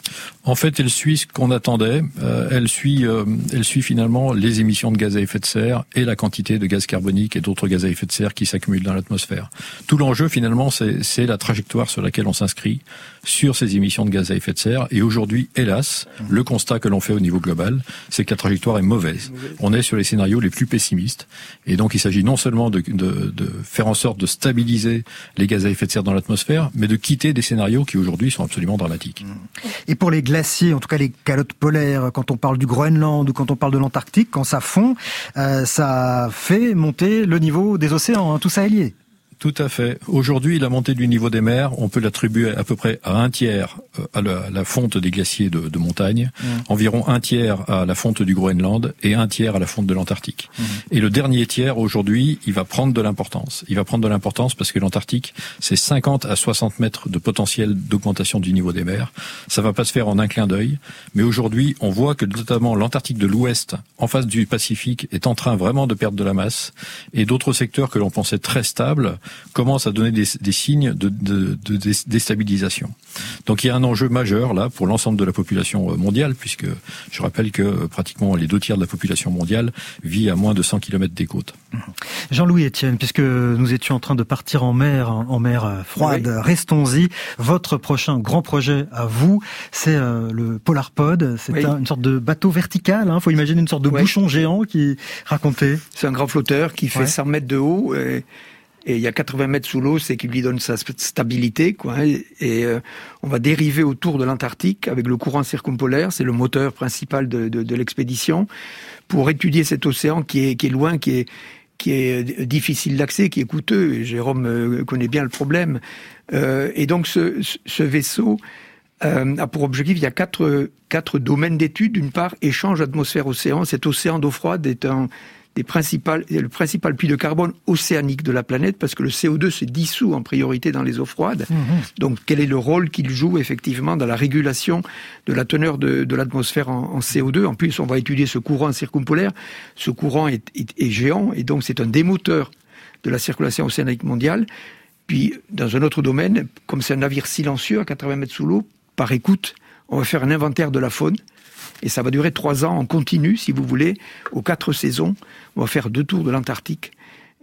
En fait, elle suit ce qu'on attendait. Euh, elle suit, euh, elle suit finalement les émissions de gaz à effet de serre et la quantité de gaz carbonique et d'autres gaz à effet de serre qui s'accumulent dans l'atmosphère. Tout l'enjeu, finalement, c'est, c'est la trajectoire sur laquelle on s'inscrit sur ces émissions de gaz à effet de serre. Et aujourd'hui, hélas, le constat que l'on fait au niveau global, c'est que la trajectoire est mauvaise. On est sur les scénarios les plus pessimistes. Et donc, il s'agit non seulement de, de, de faire en sorte de stabiliser les gaz à effet de serre dans l'atmosphère, mais de quitter des scénarios qui aujourd'hui sont absolument dramatiques. Et pour les glaciers, en tout cas les calottes polaires, quand on parle du Groenland ou quand on parle de l'Antarctique, quand ça fond, euh, ça fait monter le niveau des océans, hein, tout ça est lié. Tout à fait. Aujourd'hui, la montée du niveau des mers, on peut l'attribuer à peu près à un tiers à la, à la fonte des glaciers de, de montagne, mmh. environ un tiers à la fonte du Groenland et un tiers à la fonte de l'Antarctique. Mmh. Et le dernier tiers, aujourd'hui, il va prendre de l'importance. Il va prendre de l'importance parce que l'Antarctique, c'est cinquante à soixante mètres de potentiel d'augmentation du niveau des mers. Ça va pas se faire en un clin d'œil, mais aujourd'hui, on voit que notamment l'Antarctique de l'Ouest, en face du Pacifique, est en train vraiment de perdre de la masse, et d'autres secteurs que l'on pensait très stables commence à donner des, des signes de, de, de déstabilisation. Donc il y a un enjeu majeur là pour l'ensemble de la population mondiale, puisque je rappelle que pratiquement les deux tiers de la population mondiale vit à moins de cent kilomètres des côtes. Jean-Louis Etienne, puisque nous étions en train de partir en mer, en mer froide, oui. Restons-y. Votre prochain grand projet à vous, c'est euh, le Polarpod. C'est oui. un, une sorte de bateau vertical. Il hein, faut imaginer une sorte de oui. bouchon géant qui racontait. C'est un grand flotteur qui fait ouais. cent mètres de haut. Et... Et il y a quatre-vingts mètres sous l'eau, c'est qui lui donne sa stabilité, quoi. Et, et euh, on va dériver autour de l'Antarctique avec le courant circumpolaire, c'est le moteur principal de, de, de l'expédition, pour étudier cet océan qui est, qui est loin, qui est, qui est difficile d'accès, qui est coûteux. Et Jérôme euh, connaît bien le problème. Euh, et donc ce, ce vaisseau euh, a pour objectif, il y a quatre, quatre domaines d'études. D'une part, échange atmosphère-océan. Cet océan d'eau froide est un des principales, le principal puits de carbone océanique de la planète, parce que le C O deux se dissout en priorité dans les eaux froides. Mmh. Donc, quel est le rôle qu'il joue effectivement dans la régulation de la teneur de, de l'atmosphère en, en C O deux? En plus, on va étudier ce courant circumpolaire. Ce courant est, est, est géant, et donc c'est un des moteurs de la circulation océanique mondiale. Puis, dans un autre domaine, comme c'est un navire silencieux à quatre-vingts mètres sous l'eau, par écoute, on va faire un inventaire de la faune. Et ça va durer trois ans en continu, si vous voulez, aux quatre saisons. On va faire deux tours de l'Antarctique.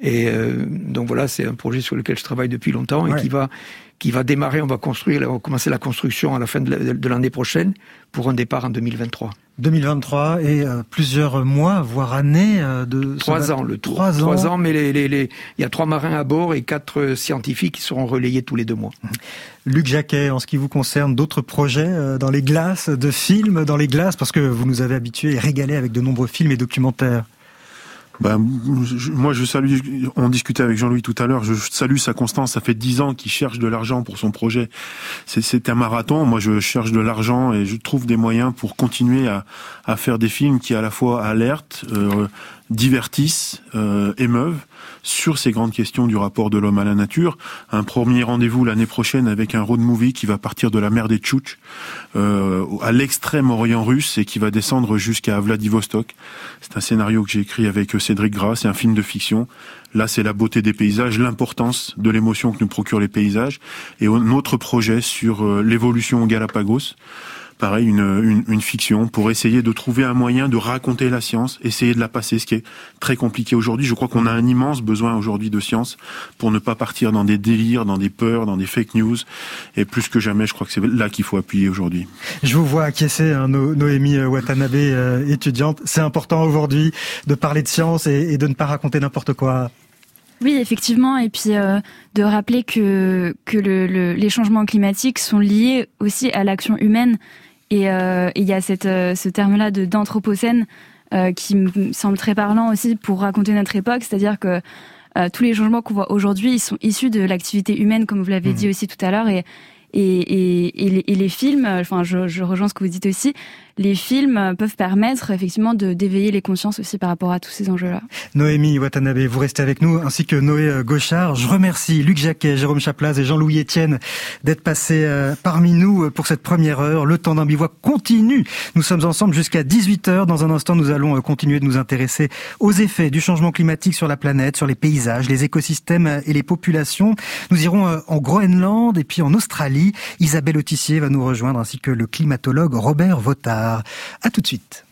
Et euh, donc voilà, c'est un projet sur lequel je travaille depuis longtemps et ouais. qui va qui va démarrer. On va construire, on va commencer la construction à la fin de l'année prochaine pour un départ en deux mille vingt-trois. deux mille vingt-trois et euh, plusieurs mois, voire années euh, de... Trois ans, le tour. Trois ans. Trois ans, mais les, les, les, il y a trois marins à bord et quatre scientifiques qui seront relayés tous les deux mois. Luc Jacquet, en ce qui vous concerne, d'autres projets euh, dans les glaces, de films dans les glaces, parce que vous nous avez habitués et régalés avec de nombreux films et documentaires. Ben, je, moi, je salue, on discutait avec Jean-Louis tout à l'heure, je salue sa constance. Ça fait dix ans qu'il cherche de l'argent pour son projet. C'est, c'est un marathon. Moi, je cherche de l'argent et je trouve des moyens pour continuer à, à faire des films qui, à la fois, alertent, euh, divertissent, euh, émeuvent sur ces grandes questions du rapport de l'homme à la nature. Un premier rendez-vous l'année prochaine avec un road movie qui va partir de la mer des Tchouktches euh, à l'extrême orient russe et qui va descendre jusqu'à Vladivostok. C'est un scénario que j'ai écrit avec Cédric Gras, c'est un film de fiction. Là, c'est la beauté des paysages, l'importance de l'émotion que nous procurent les paysages. Et un autre projet sur euh, l'évolution aux Galapagos. Pareil, une, une, une fiction pour essayer de trouver un moyen de raconter la science, essayer de la passer, ce qui est très compliqué aujourd'hui. Je crois qu'on a un immense besoin aujourd'hui de science pour ne pas partir dans des délires, dans des peurs, dans des fake news. Et plus que jamais, je crois que c'est là qu'il faut appuyer aujourd'hui. Je vous vois acquiescer, hein, no- Noémie Watanabe, euh, étudiante. C'est important aujourd'hui de parler de science et, et de ne pas raconter n'importe quoi. Oui, effectivement, et puis euh, de rappeler que que le, le, les changements climatiques sont liés aussi à l'action humaine. Et il euh, y a cette, euh, ce terme-là de, d'anthropocène euh, qui me semble très parlant aussi pour raconter notre époque, c'est-à-dire que euh, tous les changements qu'on voit aujourd'hui, ils sont issus de l'activité humaine, comme vous l'avez mmh. dit aussi tout à l'heure, et et, et, et, les, et les films, enfin je, je rejoins ce que vous dites aussi, les films peuvent permettre effectivement de d'éveiller les consciences aussi par rapport à tous ces enjeux-là. Noémie Watanabe, vous restez avec nous, ainsi que Noé Gauchard. Je remercie Luc Jacquet, Jérôme Chaplaz et Jean-Louis Etienne d'être passés euh, parmi nous pour cette première heure. Le temps d'un bivouac continue. Nous sommes ensemble jusqu'à dix-huit heures. Dans un instant, nous allons euh, continuer de nous intéresser aux effets du changement climatique sur la planète, sur les paysages, les écosystèmes et les populations. Nous irons euh, en Groenland et puis en Australie. Isabelle Autissier va nous rejoindre, ainsi que le climatologue Robert Votard. À tout de suite.